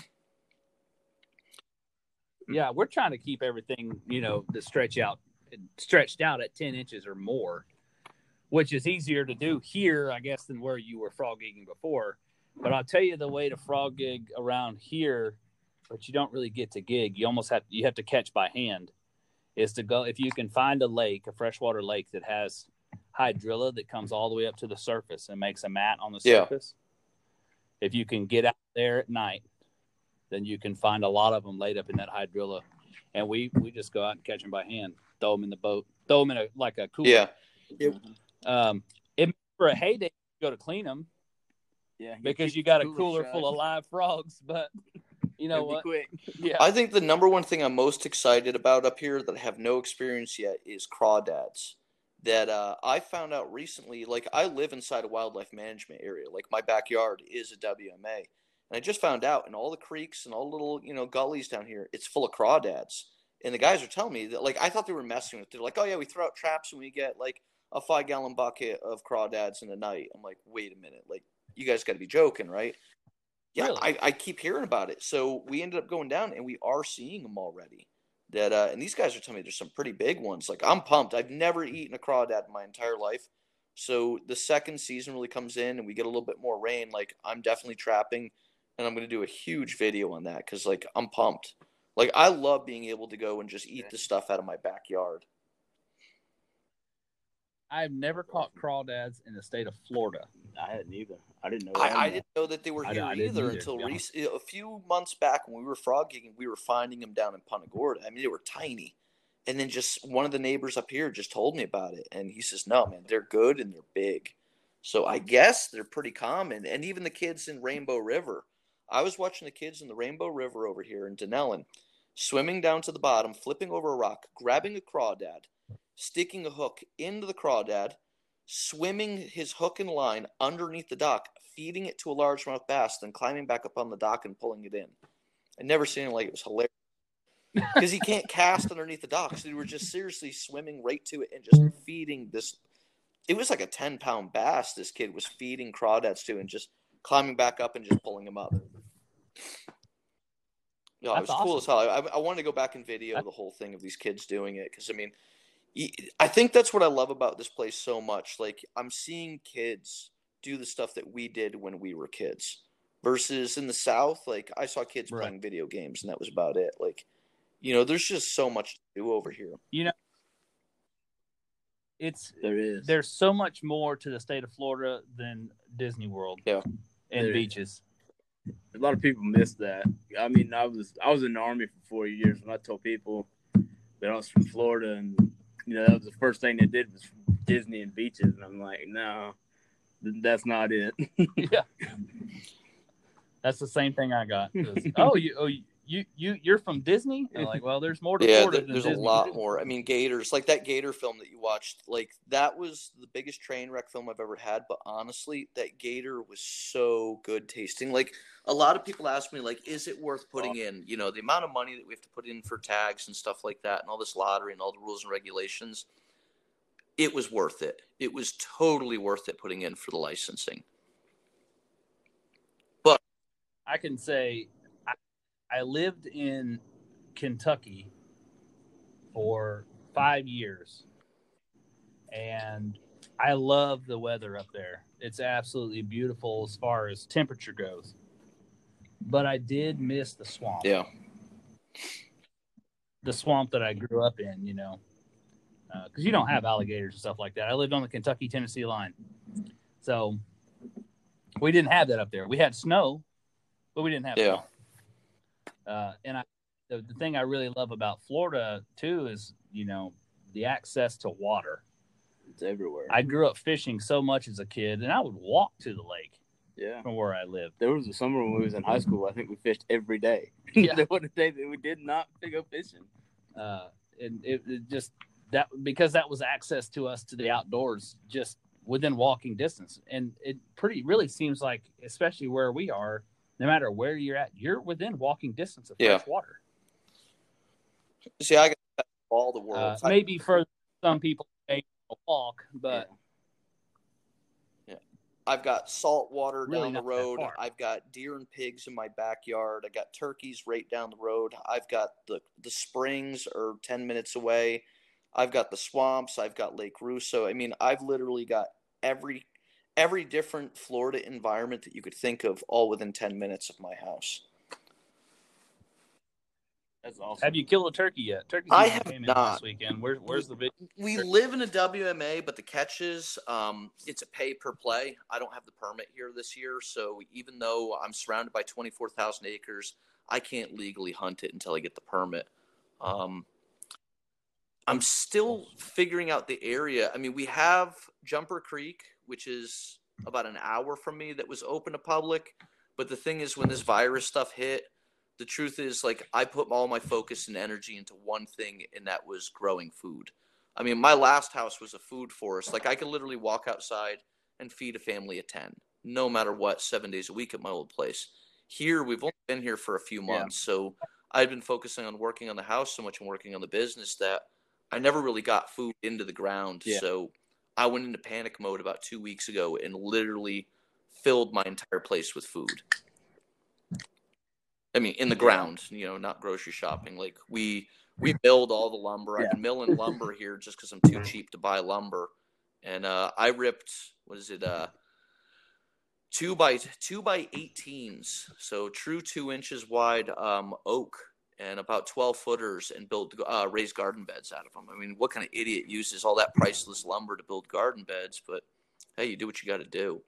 B: Yeah, we're trying to keep everything you know to stretch out, stretched out at ten inches or more, which is easier to do here, I guess, than where you were frog gigging before. But I'll tell you the way to frog gig around here, but you don't really get to gig. You almost have you have to catch by hand. Is to go if you can find a lake, a freshwater lake that has hydrilla that comes all the way up to the surface and makes a mat on the surface. Yeah. If you can get out there at night, then you can find a lot of them laid up in that hydrilla. And we, we just go out and catch them by hand, throw them in the boat, throw them in a, like a cooler.
A: Yeah. It,
B: um, it, for a heyday, you go to clean them.
C: Yeah.
B: Because you got a cooler shot. Full of live frogs, but you know what?
C: Quick.
B: Yeah.
A: I think the number one thing I'm most excited about up here that I have no experience yet is crawdads. That uh, I found out recently, like I live inside a wildlife management area. Like my backyard is a W M A. And I just found out in all the creeks and all the little, you know, gullies down here, it's full of crawdads. And the guys are telling me that, like, I thought they were messing with it. They're like, oh, yeah, we throw out traps and we get, like, a five-gallon bucket of crawdads in a night. I'm like, wait a minute. Like, you guys got to be joking, right? Yeah, really? I, I keep hearing about it. So we ended up going down, and we are seeing them already. That uh, and these guys are telling me there's some pretty big ones. Like, I'm pumped. I've never eaten a crawdad in my entire life. So the second season really comes in and we get a little bit more rain. Like, I'm definitely trapping, and I'm going to do a huge video on that because, like, I'm pumped. Like, I love being able to go and just eat the stuff out of my backyard.
B: I've never caught crawdads in the state of Florida.
C: I hadn't either. I didn't know.
A: I, I didn't know that they were here
B: I, I
A: either,
B: either
A: until rec- a few months back when we were frog gigging. We were finding them down in Punta Gorda. I mean, they were tiny. And then just one of the neighbors up here just told me about it. And he says, no, man, they're good and they're big. So I guess they're pretty common. And even the kids in Rainbow River. I was watching the kids in the Rainbow River over here in Denellen, swimming down to the bottom, flipping over a rock, grabbing a crawdad, sticking a hook into the crawdad, swimming his hook and line underneath the dock, feeding it to a largemouth bass, then climbing back up on the dock and pulling it in. I'd never seen it like it. It was hilarious. Because he can't cast underneath the dock, so they were just seriously swimming right to it and just feeding this. It was like a ten-pound bass this kid was feeding crawdads to and just climbing back up and just pulling him up. Yeah, it was awesome. Cool as hell. I, I wanted to go back and video the whole thing of these kids doing it because, I mean, I think that's what I love about this place so much. Like, I'm seeing kids do the stuff that we did when we were kids versus in the South. Like, I saw kids right. playing video games, and that was about it. Like, you know, there's just so much to do over here.
B: You know, it's
C: there is
B: there's so much more to the state of Florida than Disney World.
A: Yeah,
B: and
C: there
B: beaches.
C: Is. A lot of people miss that. I mean, I was I was in the Army for four years, and I told people that I was from Florida, and you know that was the first thing they did was Disney and beaches, and I'm like, no, that's not it.
B: Yeah, that's the same thing I got. oh, you oh. You, You you you're from Disney? And like, well, there's more to
A: yeah,
B: Florida
A: there,
B: than
A: there's
B: Disney.
A: a lot more. I mean, Gators, like that Gator film that you watched, like that was the biggest train wreck film I've ever had. But honestly, that Gator was so good tasting. Like a lot of people ask me, like, is it worth putting in? You know, the amount of money that we have to put in for tags and stuff like that, and all this lottery and all the rules and regulations. it was worth it. It was totally worth it putting in for the licensing. But
B: I can say I, I lived in Kentucky for five years, and I love the weather up there. It's absolutely beautiful as far as temperature goes. But I did miss the swamp.
A: yeah,
B: The swamp that I grew up in, you know, because uh, you don't have alligators and stuff like that. I lived on the Kentucky-Tennessee line. So we didn't have that up there. We had snow, but we didn't have
A: yeah.
B: snow. Uh, and I, the, the thing I really love about Florida, too, is, you know, the access to water.
C: It's everywhere.
B: I grew up fishing so much as a kid, and I would walk to the lake.
C: Yeah.
B: From where I lived.
C: There was a summer when we was in high school, I think we fished every day.
B: Yeah.
C: There wasn't a day that we did not go fishing.
B: Uh, and it, it just that because that was access to us to the outdoors just within walking distance. And it pretty really seems like, especially where we are, no matter where you're at, you're within walking distance of fresh
A: Yeah.
B: water.
A: See, I got all the world.
B: Uh, maybe for some people, they walk, but.
C: Yeah.
A: I've got salt water
B: Really
A: down the
B: not that
A: road.
B: far.
A: I've got deer and pigs in my backyard. I got turkeys right down the road. I've got the the springs are ten minutes away. I've got the swamps. I've got Lake Russo. I mean, I've literally got every every different Florida environment that you could think of, all within ten minutes of my house.
C: That's awesome.
B: Have you killed a turkey yet? Turkey
A: I
B: season
A: have
B: came in
A: not.
B: this weekend. Where, where's the big?
A: We live in a W M A, but the catches, um, it's a pay per play. I don't have the permit here this year, so even though I'm surrounded by twenty-four thousand acres, I can't legally hunt it until I get the permit. Um, I'm still figuring out the area. I mean, we have Jumper Creek, which is about an hour from me, that was open to public. But the thing is, when this virus stuff hit, the truth is, like, I put all my focus and energy into one thing, and that was growing food. I mean, my last house was a food forest. Like, I could literally walk outside and feed a family of ten, no matter what, seven days a week at my old place. Here, we've only been here for a few months, yeah. So I've been focusing on working on the house so much and working on the business that I never really got food into the ground. Yeah. So I went into panic mode about two weeks ago and literally filled my entire place with food. I mean, in the ground, you know, not grocery shopping. Like, we we build all the lumber. Yeah. I've been milling lumber here just because I'm too cheap to buy lumber. And uh, I ripped, what is it, uh, two by two by eighteens, so true two inches wide um, oak and about twelve footers, and built uh, raised garden beds out of them. I mean, what kind of idiot uses all that priceless lumber to build garden beds? But hey, you do what you got to do.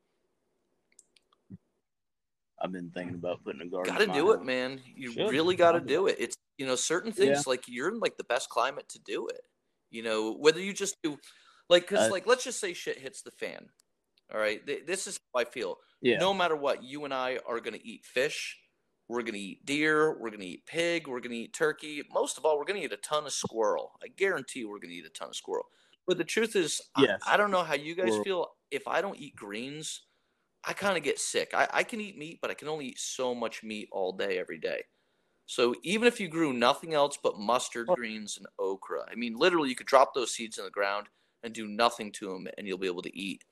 C: I've been thinking about putting a garden.
A: Got to do it, man. You Should. really got to do it. It's, you know, certain things, yeah. like, you're in like the best climate to do it. You know, whether you just do like, because uh, like, let's just say shit hits the fan. All right, Th- this is how I feel. Yeah. No matter what, you and I are going to eat fish. We're going to eat deer. We're going to eat pig. We're going to eat turkey. Most of all, we're going to eat a ton of squirrel. I guarantee you we're going to eat a ton of squirrel. But the truth is, yes. I, I don't know how you guys feel. If I don't eat greens, I kind of get sick. I, I can eat meat, but I can only eat so much meat all day, every day. So even if you grew nothing else but mustard greens and okra, I mean, literally you could drop those seeds in the ground and do nothing to them, and you'll be able to eat.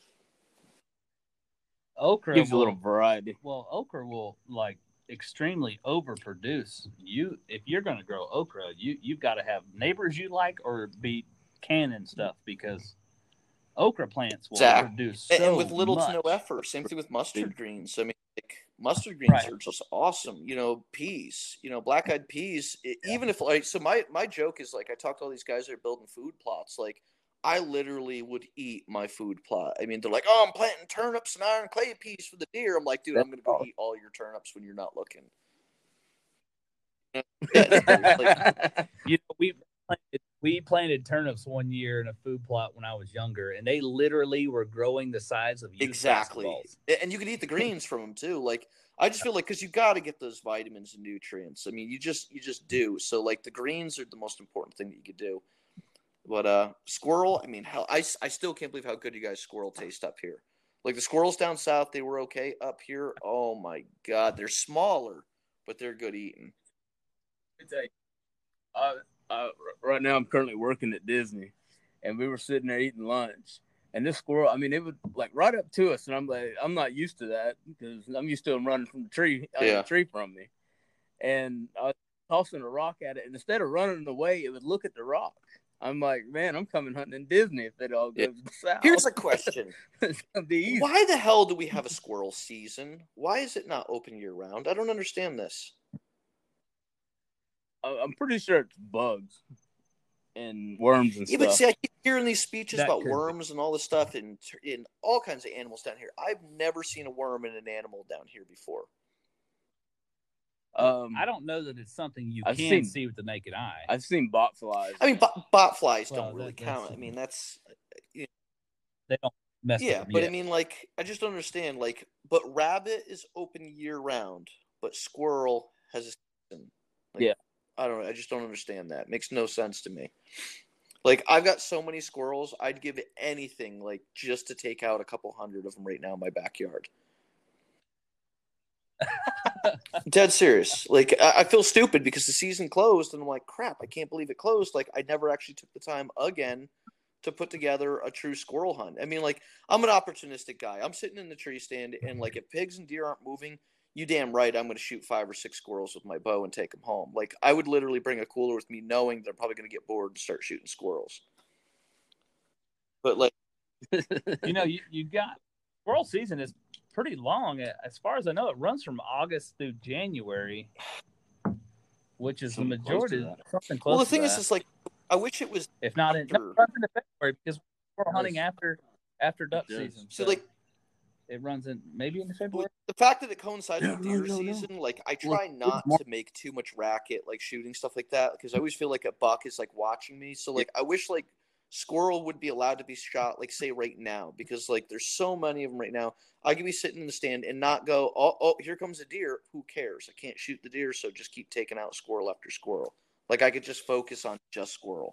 B: Okra
C: gives
B: will,
C: a little variety.
B: Well, okra will like extremely overproduce. You, if you're going to grow okra, you you've got to have neighbors you like or be canning stuff, because okra plants will
A: exactly.
B: produce so
A: and with little
B: much.
A: to no effort. Same thing with mustard greens. I mean, like, mustard greens right. are just awesome. You know, peas. You know, black-eyed peas. It, yeah. Even if like, so my my joke is like, I talk to all these guys that are building food plots. Like, I literally would eat my food plot. I mean, they're like, "Oh, I'm planting turnips and iron clay peas for the deer." I'm like, "Dude, I'm going to go eat all your turnips when you're not looking."
B: Yeah, like, you know, we planted, we planted turnips one year in a food plot when I was younger, and they literally were growing the size of youth
A: exactly.
B: basketballs.
A: And you could eat the greens from them too. Like, I just feel like, because you got to get those vitamins and nutrients. I mean, you just you just do. So like, the greens are the most important thing that you could do. But uh, squirrel, I mean, hell, I, I still can't believe how good you guys squirrel taste up here. Like, the squirrels down south, they were okay. Up here, oh my God, they're smaller, but they're good eating.
C: Let me tell you, uh, uh, right now I'm currently working at Disney, and we were sitting there eating lunch. And this squirrel, I mean, it would like right up to us, and I'm like, I'm not used to that because I'm used to him running from the tree, under
A: Yeah.
C: the tree from me. And I was tossing a rock at it, and instead of running away, it would look at the rock. I'm like, man, I'm coming hunting in Disney if it all goes
A: Yeah.
C: south.
A: Here's a question:
C: It's gonna be easy.
A: Why the hell do we have a squirrel season? Why is it not open year round? I don't understand this.
C: I- I'm pretty sure it's bugs and worms and
A: Yeah,
C: stuff.
A: but see, I keep hearing these speeches
B: That
A: about
B: could be.
A: worms and all this stuff, and in all kinds of animals down here. I've never seen a worm in an animal down here before.
C: um,
B: I don't know that it's something you
C: I've
B: can
C: seen-
B: see with the naked eye.
C: I've seen bot flies.
A: I mean, bot, bot flies
B: Well,
A: don't really
B: that- that's-
A: count. I mean, that's
B: They don't mess
A: yeah,
B: with them
A: but
B: yet.
A: I mean, like, I just don't understand. Like, but rabbit is open year round, but squirrel has a season. Like,
C: Yeah.
A: I don't know. I just don't understand that. It makes no sense to me. Like, I've got so many squirrels, I'd give anything, like, just to take out a couple hundred of them right now in my backyard. Dead serious. Like, I, I feel stupid because the season closed, and I'm like, crap, I can't believe it closed. Like, I never actually took the time again to put together a true squirrel hunt. I mean, like, I'm an opportunistic guy. I'm sitting in the tree stand, and, like, if pigs and deer aren't moving, you damn right I'm going to shoot five or six squirrels with my bow and take them home. Like, I would literally bring a cooler with me knowing that I'm probably going to get bored and start shooting squirrels. But, like,
B: You know, you, you got squirrel season is pretty long. As far as I know, it runs from August through January, which is
C: Something
B: the
C: close
B: majority.
C: to that.
B: Something close
A: well, the
B: to
A: thing is,
B: that.
A: is like, I wish it was
B: if not in, no,
A: after-
B: it runs into February because we're hunting after after duck
C: It does.
B: season.
A: so,
B: So
A: like,
B: it runs in maybe into February.
A: the fact that it coincides
C: No,
A: with
C: no,
A: deer
C: no, no.
A: season, like, I
C: Well,
A: try not
C: more-
A: to make too much racket, like shooting stuff like that, because I always feel like a buck is like watching me. So, like, I wish like squirrel would be allowed to be shot, like, say right now, because like there's so many of them right now. I could be sitting in the stand and not go, oh, oh, here comes a deer. Who cares? I can't shoot the deer, so just keep taking out squirrel after squirrel. Like, I could just focus on just squirrel.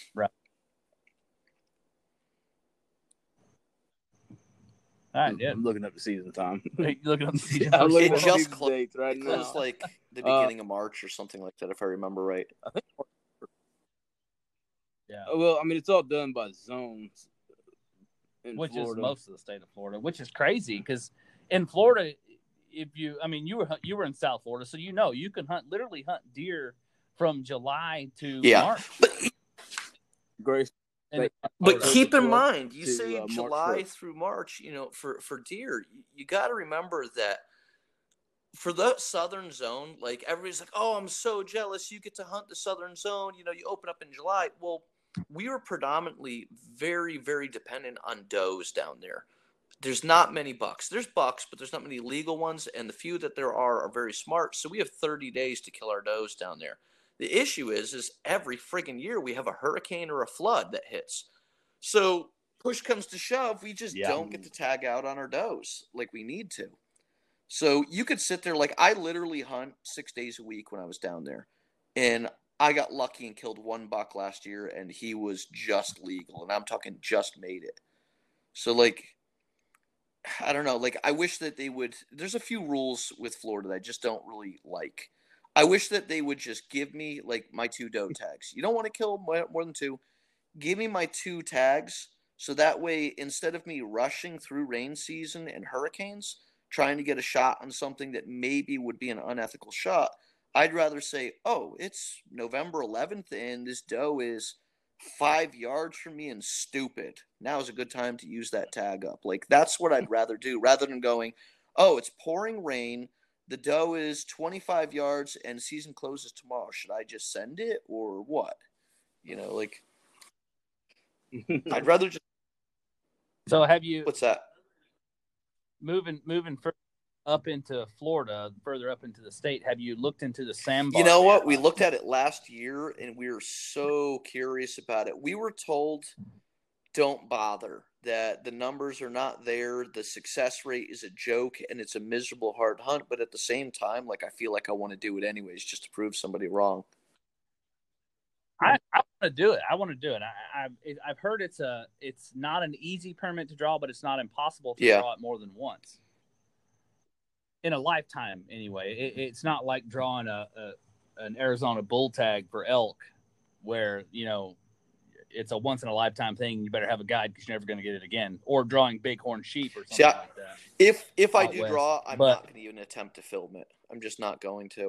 B: All right, yeah.
C: I'm looking up the season time.
B: Hey, look at the season.
C: I'm looking
A: It
C: at
A: just
C: season
A: clo-
C: dates right
A: It
C: now.
A: closed like the
C: Uh,
A: beginning of March or something like that, if I remember right.
C: I think,
B: Yeah.
C: well, I mean, it's all done by zones. In
B: which
C: Florida.
B: is most of the state of Florida, which is crazy because in Florida, if you, I mean, you were you were in South Florida, so you know you can hunt literally hunt deer from July to
A: Yeah.
B: March.
A: But
C: Grace.
B: And-
A: But
C: October
A: keep in
C: twelfth
A: mind, you
C: to,
A: say
C: uh, March
A: July
C: first.
A: through March, you know, for, for deer, you, you got to remember that for the southern zone, like, everybody's like, oh, I'm so jealous. You get to hunt the southern zone. You know, you open up in July. Well, we were predominantly very, very dependent on does down there. There's not many bucks. There's bucks, but there's not many legal ones, and the few that there are are very smart. So we have thirty days to kill our does down there. The issue is, is every friggin' year we have a hurricane or a flood that hits. So push comes to shove, we just
B: Yeah.
A: don't get to tag out on our does like we need to. So you could sit there, like, I literally hunt six days a week when I was down there, and I got lucky and killed one buck last year, and he was just legal, and I'm talking just made it. So, like, I don't know. Like, I wish that they would – there's a few rules with Florida that I just don't really like. I wish that they would just give me, like, my two doe tags. You don't want to kill more more than two. Give me my two tags so that way, instead of me rushing through rain season and hurricanes, trying to get a shot on something that maybe would be an unethical shot, I'd rather say, oh, it's November eleventh and this doe is five yards from me and stupid. Now is a good time to use that tag up. Like, that's what I'd rather do rather than going, oh, it's pouring rain. The doe is twenty-five yards and season closes tomorrow. Should I just send it or what? You know, like, I'd rather just.
B: So have you
A: What's that?
B: moving moving further up into Florida, further up into the state? Have you looked into the sandbar?
A: You know
B: there?
A: what? We looked at it last year, and we were so curious about it. We were told, don't bother, that the numbers are not there. The success rate is a joke, and it's a miserable, hard hunt. But at the same time, like, I feel like I want to do it anyways just to prove somebody wrong.
B: I, I want to do it. I want to do it. I, I've it, I've heard it's a it's not an easy permit to draw, but it's not impossible to
A: Yeah.
B: draw it more than once in a lifetime. Anyway, it, it's not like drawing a, a an Arizona bull tag for elk, where you know it's a once in a lifetime thing. You better have a guide because you're never going to get it again. Or drawing bighorn sheep or something
A: See, I,
B: like that.
A: If if I
B: Out
A: do
B: west.
A: draw, I'm
B: But-
A: not going to even attempt to film it. I'm just not going to.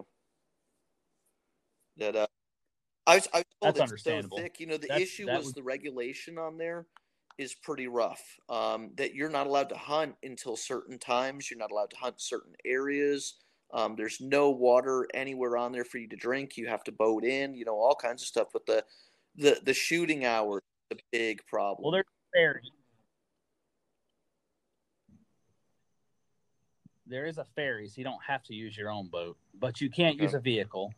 A: That uh, I was I was told
B: That's
A: it's
B: understandable.
A: so thick. You know, the
B: That's-
A: issue
B: that
A: was
B: was-
A: the regulation on there is pretty rough. Um, that you're not allowed to hunt until certain times. You're not allowed to hunt certain areas. Um, there's no water anywhere on there for you to drink. You have to boat in. You know, all kinds of stuff. But the the the shooting hour is a big problem.
B: Well, there's ferries. There is a ferry, so you don't have to use your own boat, but you can't
A: Okay.
B: use a vehicle.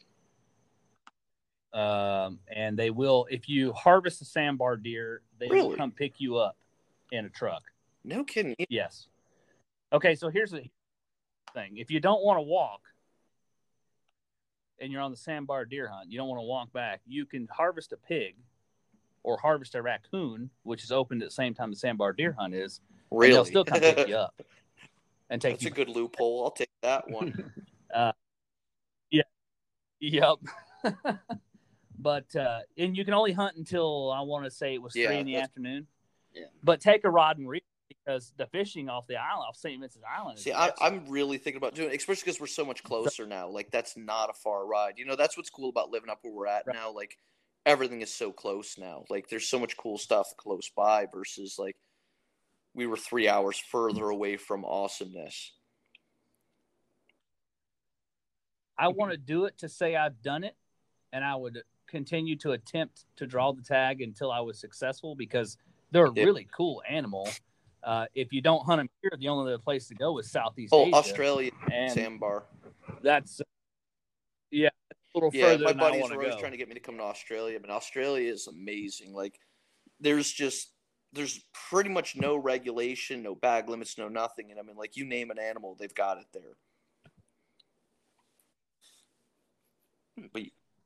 B: Um, and they will, if you harvest a sandbar deer, they will
A: Really?
B: come pick you up in a truck.
A: No kidding.
B: Yes. Okay, so here's the thing: if you don't want to walk, and you're on the sandbar deer hunt, you don't want to walk back, you can harvest a pig, or harvest a raccoon, which is open at the same time the sandbar deer hunt is.
A: Really?
B: And they'll still come pick you up and take
A: That's
B: you.
A: a good loophole. I'll take that one.
B: uh, yeah. Yep. But uh, and you can only hunt until I want to say it was
A: Yeah,
B: three in the
A: that's-
B: afternoon.
C: Yeah.
B: But take a rod and reel because the fishing off the island, off Saint Vincent Island. Is
A: See, I,
B: excellent.
A: I'm really thinking about doing it, especially because we're so much closer now. Like, that's not a far ride. You know, that's what's cool about living up where we're at
B: Right.
A: now. Like, everything is so close now. Like, there's so much cool stuff close by versus, like, we were three hours further away from awesomeness.
B: I want to do it to say I've done it, and I would continue to attempt to draw the tag until I was successful because they're a
A: Yeah.
B: really cool animal. Uh, if you don't hunt them here, the only other place to go is Southeast
A: Oh,
B: Asia.
A: Australia
B: and
A: sandbar.
B: that's yeah, a little
A: Yeah,
B: further
A: my
B: than I
A: buddies
B: want
A: were
B: to
A: always
B: go.
A: trying to get me to come to Australia, but Australia is amazing. Like, there's just there's pretty much no regulation, no bag limits, no nothing. And I mean, like, you name an animal, they've got it there. But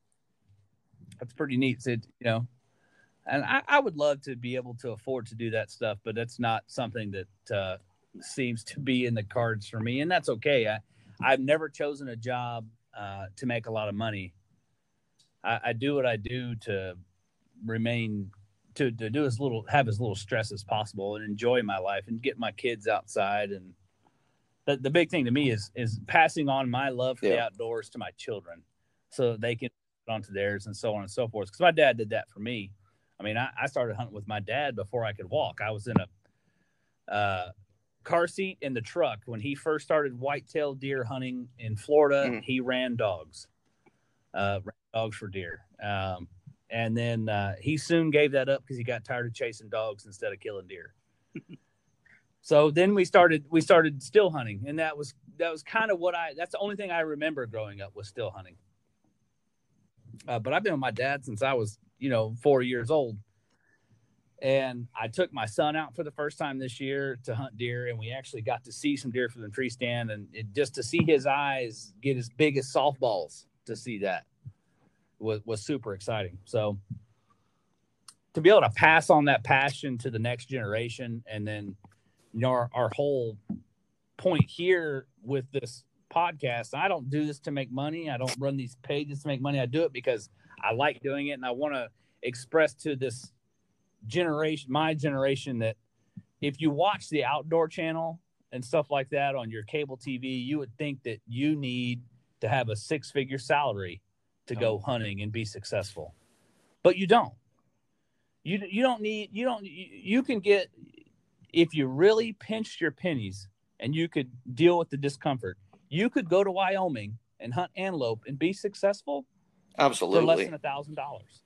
B: That's pretty neat. It, you know, and I, I would love to be able to afford to do that stuff, but that's not something that uh, seems to be in the cards for me, and that's okay. I, I've never chosen a job uh, to make a lot of money. I, I do what I do to remain to, to do as little, have as little stress as possible, and enjoy my life and get my kids outside. And the, the big thing to me is is passing on my love for the
A: Yeah.
B: outdoors to my children, so they can put onto theirs and so on and so forth. Because my dad did that for me. I mean, I, I started hunting with my dad before I could walk. I was in a uh, car seat in the truck when he first started whitetail deer hunting in Florida.
A: Mm.
B: He ran dogs, uh, ran dogs for deer. Um, and then uh, he soon gave that up because he got tired of chasing dogs instead of killing deer. So then we started we started still hunting, and that was that was kind of what I that's the only thing I remember growing up was still hunting. Uh, but I've been with my dad since I was, you know, four years old. And I took my son out for the first time this year to hunt deer, and we actually got to see some deer from the tree stand, and it, just to see his eyes get as big as softballs to see that was, was super exciting. So to be able to pass on that passion to the next generation, and then, you know, our, our whole point here with this podcast, I don't do this to make money. I don't run these pages to make money. I do it because I like doing it, and I want to express to this generation, my generation, that if you watch the Outdoor Channel and stuff like that on your cable T V, you would think that you need to have a six-figure salary to go hunting and be successful, but you don't. You you don't need you don't you, you can get, if you really pinched your pennies and you could deal with the discomfort, you could go to Wyoming and hunt antelope and be successful for less
A: absolutely.
B: than a thousand dollars.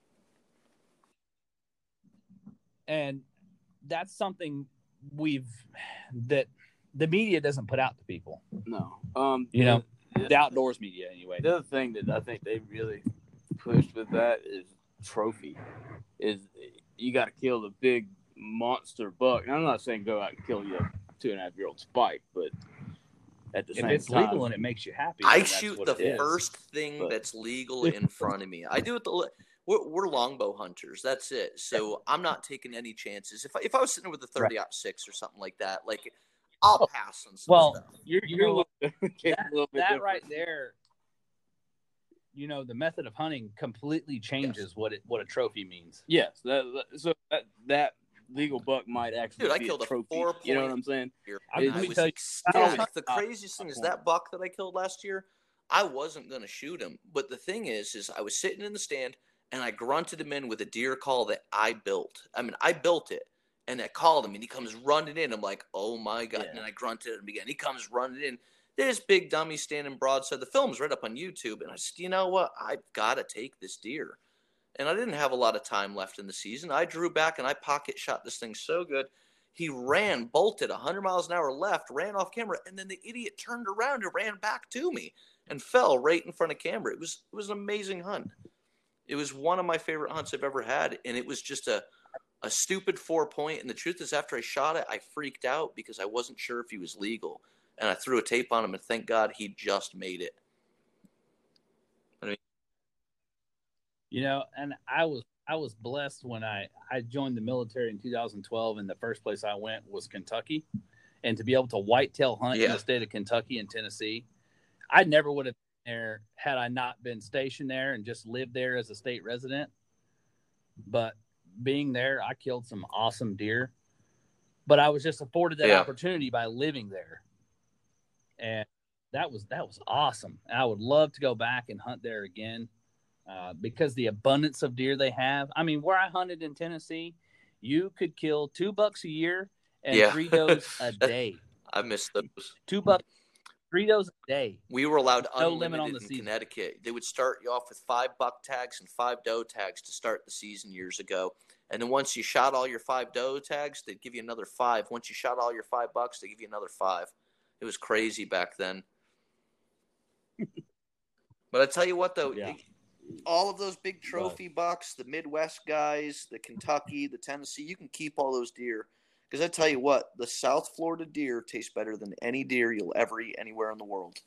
B: And that's something we've that the media doesn't put out to people.
C: No. Um,
B: You know,
C: the,
B: the outdoors media anyway.
C: the other thing that I think they really pushed with that is trophy. Is you got to kill the big monster buck. And I'm not saying go out and kill your two and a half year old spike, but at the
B: If
C: same
B: it's
C: time,
B: legal and it makes you happy,
A: I
B: then that's
A: shoot
B: what
A: the
B: it is.
A: first thing
C: But-
A: that's legal in front of me. I do it the li- we're, we're longbow hunters. That's it. So I'm not taking any chances. If I, if I was sitting with a thirty aught six or something like that, like I'll pass on some
B: Well,
A: stuff.
C: you're,
B: You
C: you're
B: know,
C: a little bit
B: that,
C: a little bit
B: that
C: different.
B: right there, you know, the method of hunting completely changes yes. what it what a trophy means.
C: Yes, that, so that that legal buck might actually
A: Dude,
C: be
A: I killed
C: a trophy.
A: A four point
C: you know what I'm saying?
A: I, I was ecstatic. The craziest thing is that buck that I killed last year, I wasn't going to shoot him. But the thing is, is I was sitting in the stand, and I grunted him in with a deer call that I built. I mean, I built it, and I called him, and he comes running in. I'm like, oh, my God. Yeah. And I grunted at him again. He comes running in. This big dummy standing broadside. The film's right up on YouTube. And I said, you know what? I've got to take this deer. And I didn't have a lot of time left in the season. I drew back, and I pocket shot this thing so good. He ran, bolted one hundred miles an hour left, ran off camera, and then the idiot turned around and ran back to me and fell right in front of camera. It was it was an amazing hunt. It was one of my favorite hunts I've ever had, and it was just a, a stupid four-point. And the truth is, after I shot it, I freaked out because I wasn't sure if he was legal. And I threw a tape on him, and thank God he just made it. I mean,
B: you know, and I was I was blessed when I, I joined the military in two thousand twelve, and the first place I went was Kentucky. And to be able to whitetail hunt
A: yeah.
B: in the state of Kentucky and Tennessee, I never would have been there had I not been stationed there and just lived there as a state resident. But being there, I killed some awesome deer. But I was just afforded that
A: yeah.
B: opportunity by living there. And that was that was awesome. And I would love to go back and hunt there again uh, because the abundance of deer they have. I mean, where I hunted in Tennessee, you could kill two bucks a year and
A: yeah.
B: three does a day.
A: I missed those.
B: Two bucks, three does a day.
A: We were allowed
B: no
A: unlimited
B: limit on the
A: in
B: season.
A: Connecticut. They would start you off with five buck tags and five doe tags to start the season years ago. And then once you shot all your five doe tags, they'd give you another five. Once you shot all your five bucks, they give you another five. It was crazy back then. But I tell you what, though,
B: Yeah.
A: all of those big trophy bucks, the Midwest guys, the Kentucky, the Tennessee, you can keep all those deer. Because I tell you what, the South Florida deer taste better than any deer you'll ever eat anywhere in the world.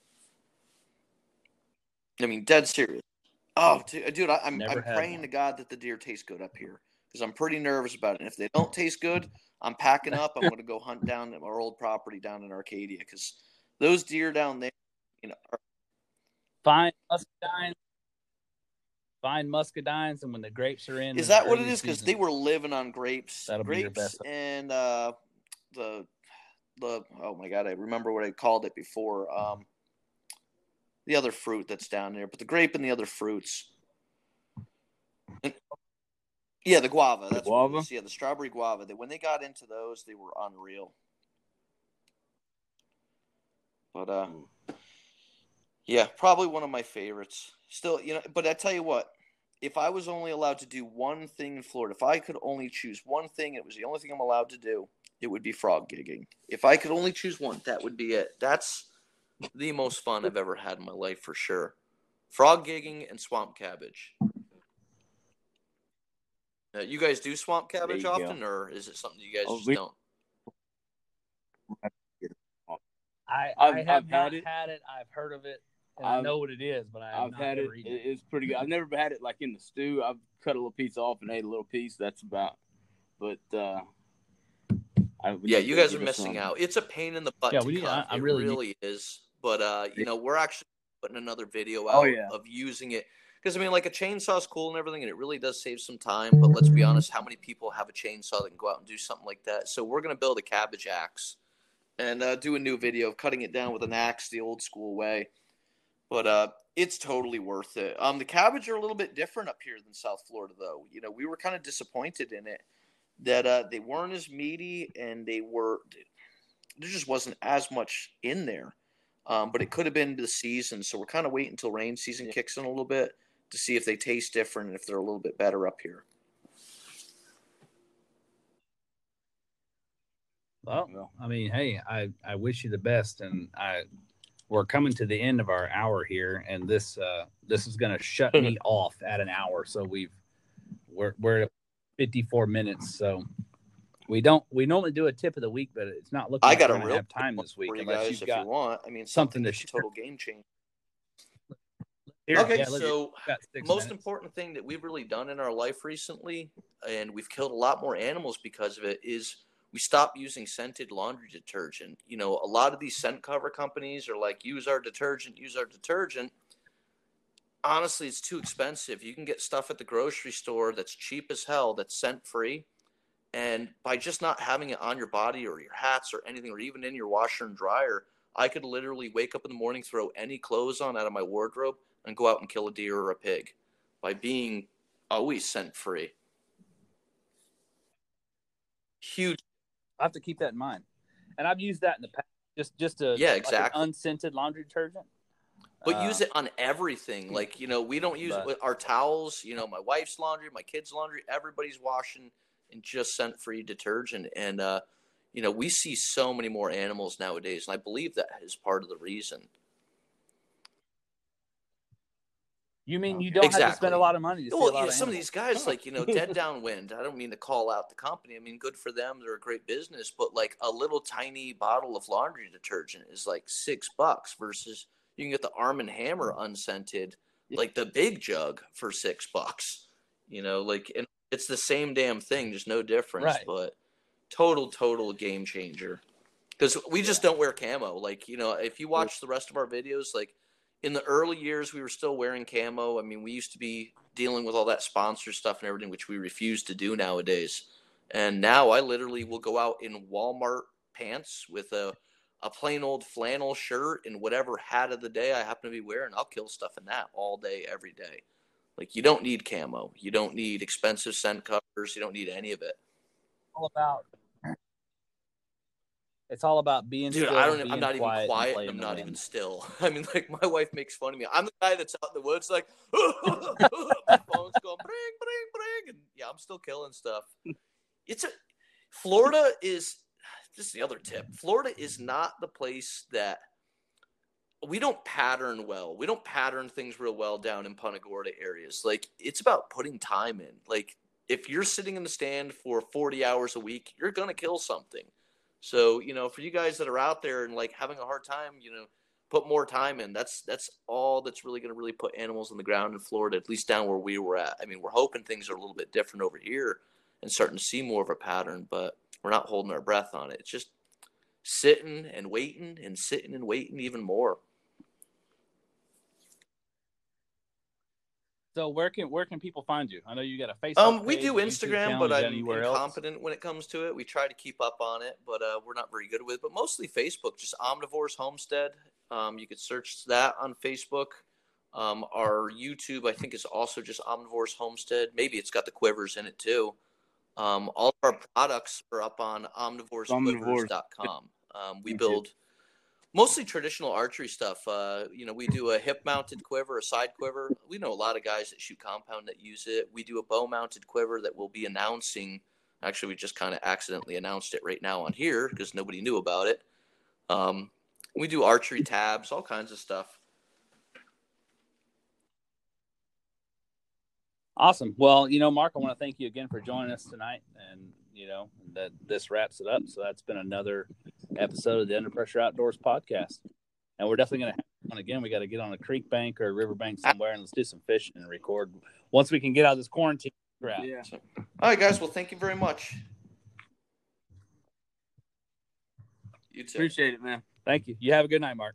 A: I mean, dead serious. Oh, dude, I, I'm
B: Never
A: I'm
B: had
A: praying
B: one.
A: to God that the deer taste good up here. Because I'm pretty nervous about it. And if they don't taste good, I'm packing up. I'm going to go hunt down at our old property down in Arcadia. Because those deer down there, you know, are...
B: Fine muscadines, fine muscadines, and when the grapes are in,
A: Is
B: in
A: that
B: the
A: what it
B: early
A: is? Because
B: season,
A: they were living on grapes,
B: that'll be your
A: grapes,
B: best.
A: and uh, the the oh my God, I remember what I called it before. Um, the other fruit that's down there, but the grape and the other fruits. And, yeah, the guava. That's
C: the guava?
A: What it is. Yeah, the strawberry guava. They, when they got into those, they were unreal. But uh, yeah, probably one of my favorites. Still, you know, but I tell you what, if I was only allowed to do one thing in Florida, if I could only choose one thing, it was the only thing I'm allowed to do, it would be frog gigging. If I could only choose one, that would be it. That's the most fun I've ever had in my life for sure. Frog gigging and swamp cabbage. Uh, you guys do swamp cabbage often, go. Or is it something you guys oh, just we... don't?
B: I, I have I've not had it. had it. I've heard of it. And I know what it is, but I have
C: I've
B: not
C: had it.
B: it.
C: It's pretty good. I've never had it like in the stew. I've cut a little piece off and ate a little piece. That's about. But uh,
A: I yeah, you guys are missing out. It's a pain in the butt yeah, to we, cut. I, I it really, really is. But uh, you know, we're actually putting another video out oh, yeah. of using it. Because, I mean, like, a chainsaw is cool and everything, and it really does save some time. But let's be honest, how many people have a chainsaw that can go out and do something like that? So we're going to build a cabbage axe and uh, do a new video of cutting it down with an axe the old school way. But uh, it's totally worth it. Um, the cabbage are a little bit different up here than South Florida, though. You know, we were kind of disappointed in it that uh, they weren't as meaty and they were – there just wasn't as much in there. Um, but it could have been the season, so we're kind of waiting until rain season yeah. kicks in a little bit to see if they taste different and if they're a little bit better up here.
B: Well, I mean, hey, I, I wish you the best, and I we're coming to the end of our hour here, and this uh, this is going to shut me off at an hour. So we've we're we're at fifty-four minutes. So we don't we normally do a tip of the week, but it's not looking.
A: I
B: like
A: got
B: we're
A: a real
B: have time this week
A: for you
B: unless
A: guys
B: you've
A: if
B: got
A: you want. I mean,
B: something,
A: something
B: to
A: that's a total game changer.
B: Here,
A: okay,
B: yeah,
A: so most
B: minutes.
A: important thing that we've really done in our life recently, and we've killed a lot more animals because of it, is we stopped using scented laundry detergent. You know, a lot of these scent cover companies are like, use our detergent, use our detergent. honestly, it's too expensive. You can get stuff at the grocery store that's cheap as hell, that's scent free. And by just not having it on your body or your hats or anything, or even in your washer and dryer, I could literally wake up in the morning, throw any clothes on out of my wardrobe, and go out and kill a deer or a pig by being always scent free. Huge.
B: I have to keep that in mind. And I've used that in the past, just just a
A: Yeah,
B: like
A: exactly.
B: an unscented laundry detergent.
A: But
B: Uh,
A: use it on everything. Like, you know, we don't use
B: but-
A: it with our towels, you know, my wife's laundry, my kids' laundry, everybody's washing in just scent-free detergent. And, uh, you know, we see so many more animals nowadays, and I believe that is part of the reason.
B: You mean you don't have to
A: Exactly.
B: spend a lot of money to see a
A: Well,
B: lot
A: you know,
B: of
A: some of
B: animals?
A: these guys, like, you know, Dead Downwind, I don't mean to call out the company. I mean, good for them. They're a great business. But, like, a little tiny bottle of laundry detergent is, like, six bucks versus you can get the Arm and Hammer unscented, like the big jug, for six bucks. You know, like, and it's the same damn thing, just no difference.
B: Right.
A: But total, total game changer. Because we just
B: Yeah.
A: don't wear camo. Like, you know, if you watch the rest of our videos, like, in the early years, we were still wearing camo. I mean, we used to be dealing with all that sponsor stuff and everything, which we refuse to do nowadays. And now I literally will go out in Walmart pants with a, a plain old flannel shirt and whatever hat of the day I happen to be wearing. I'll kill stuff in that all day, every day. Like, you don't need camo. You don't need expensive scent covers. You don't need any of it.
B: All about It's all about being
A: Dude,
B: still,
A: I don't.
B: being
A: I'm not even
B: quiet,
A: quiet.
B: and
A: And I'm
B: playing the
A: not
B: wind.
A: even still. I mean, like, my wife makes fun of me. I'm the guy that's out in the woods, like, my phone's going bring, bring, bring, and yeah, I'm still killing stuff. It's a Florida is. This is the other tip. Florida is not the place that we don't pattern well. We don't pattern things real well down in Punta Gorda areas. Like, it's about putting time in. Like, if you're sitting in the stand for forty hours a week, you're gonna kill something. So, you know, for you guys that are out there and, like, having a hard time, you know, put more time in. That's that's all that's really going to really put animals on the ground in Florida, at least down where we were at. I mean, we're hoping things are a little bit different over here and starting to see more of a pattern, but we're not holding our breath on it. It's just sitting and waiting and sitting and waiting even more.
B: So where can where can people find you? I know you got a Facebook
A: Um, we
B: page,
A: do
B: a YouTube
A: Instagram,
B: channel.
A: but
B: You got
A: I'm
B: anywhere else?
A: incompetent when it comes to it. We try to keep up on it, but uh, we're not very good with it. But mostly Facebook, just Omnivores Homestead. Um, you could search that on Facebook. Um, our YouTube, I think, is also just Omnivores Homestead. Maybe it's got the quivers in it too. Um, all of our products are up on omnivores quivers dot com. Um, we build mostly traditional archery stuff. Uh, you know, we do a hip-mounted quiver, a side quiver. We know a lot of guys that shoot compound that use it. We do a bow-mounted quiver that we'll be announcing. Actually, we just kind of accidentally announced it right now on here because nobody knew about it. Um, we do archery tabs, all kinds of stuff.
B: Awesome. Well, you know, Mark, I want to thank you again for joining us tonight. And, you know, that this wraps it up. So that's been another episode of the Under Pressure Outdoors podcast. And we're definitely going to have one again. We got to get on a creek bank or a river bank somewhere and let's do some fishing and record once we can get out of this quarantine crap.
C: Yeah.
A: So, all right, guys. Well, thank you very much. You too.
C: Appreciate it, man.
B: Thank you. You have a good night, Mark.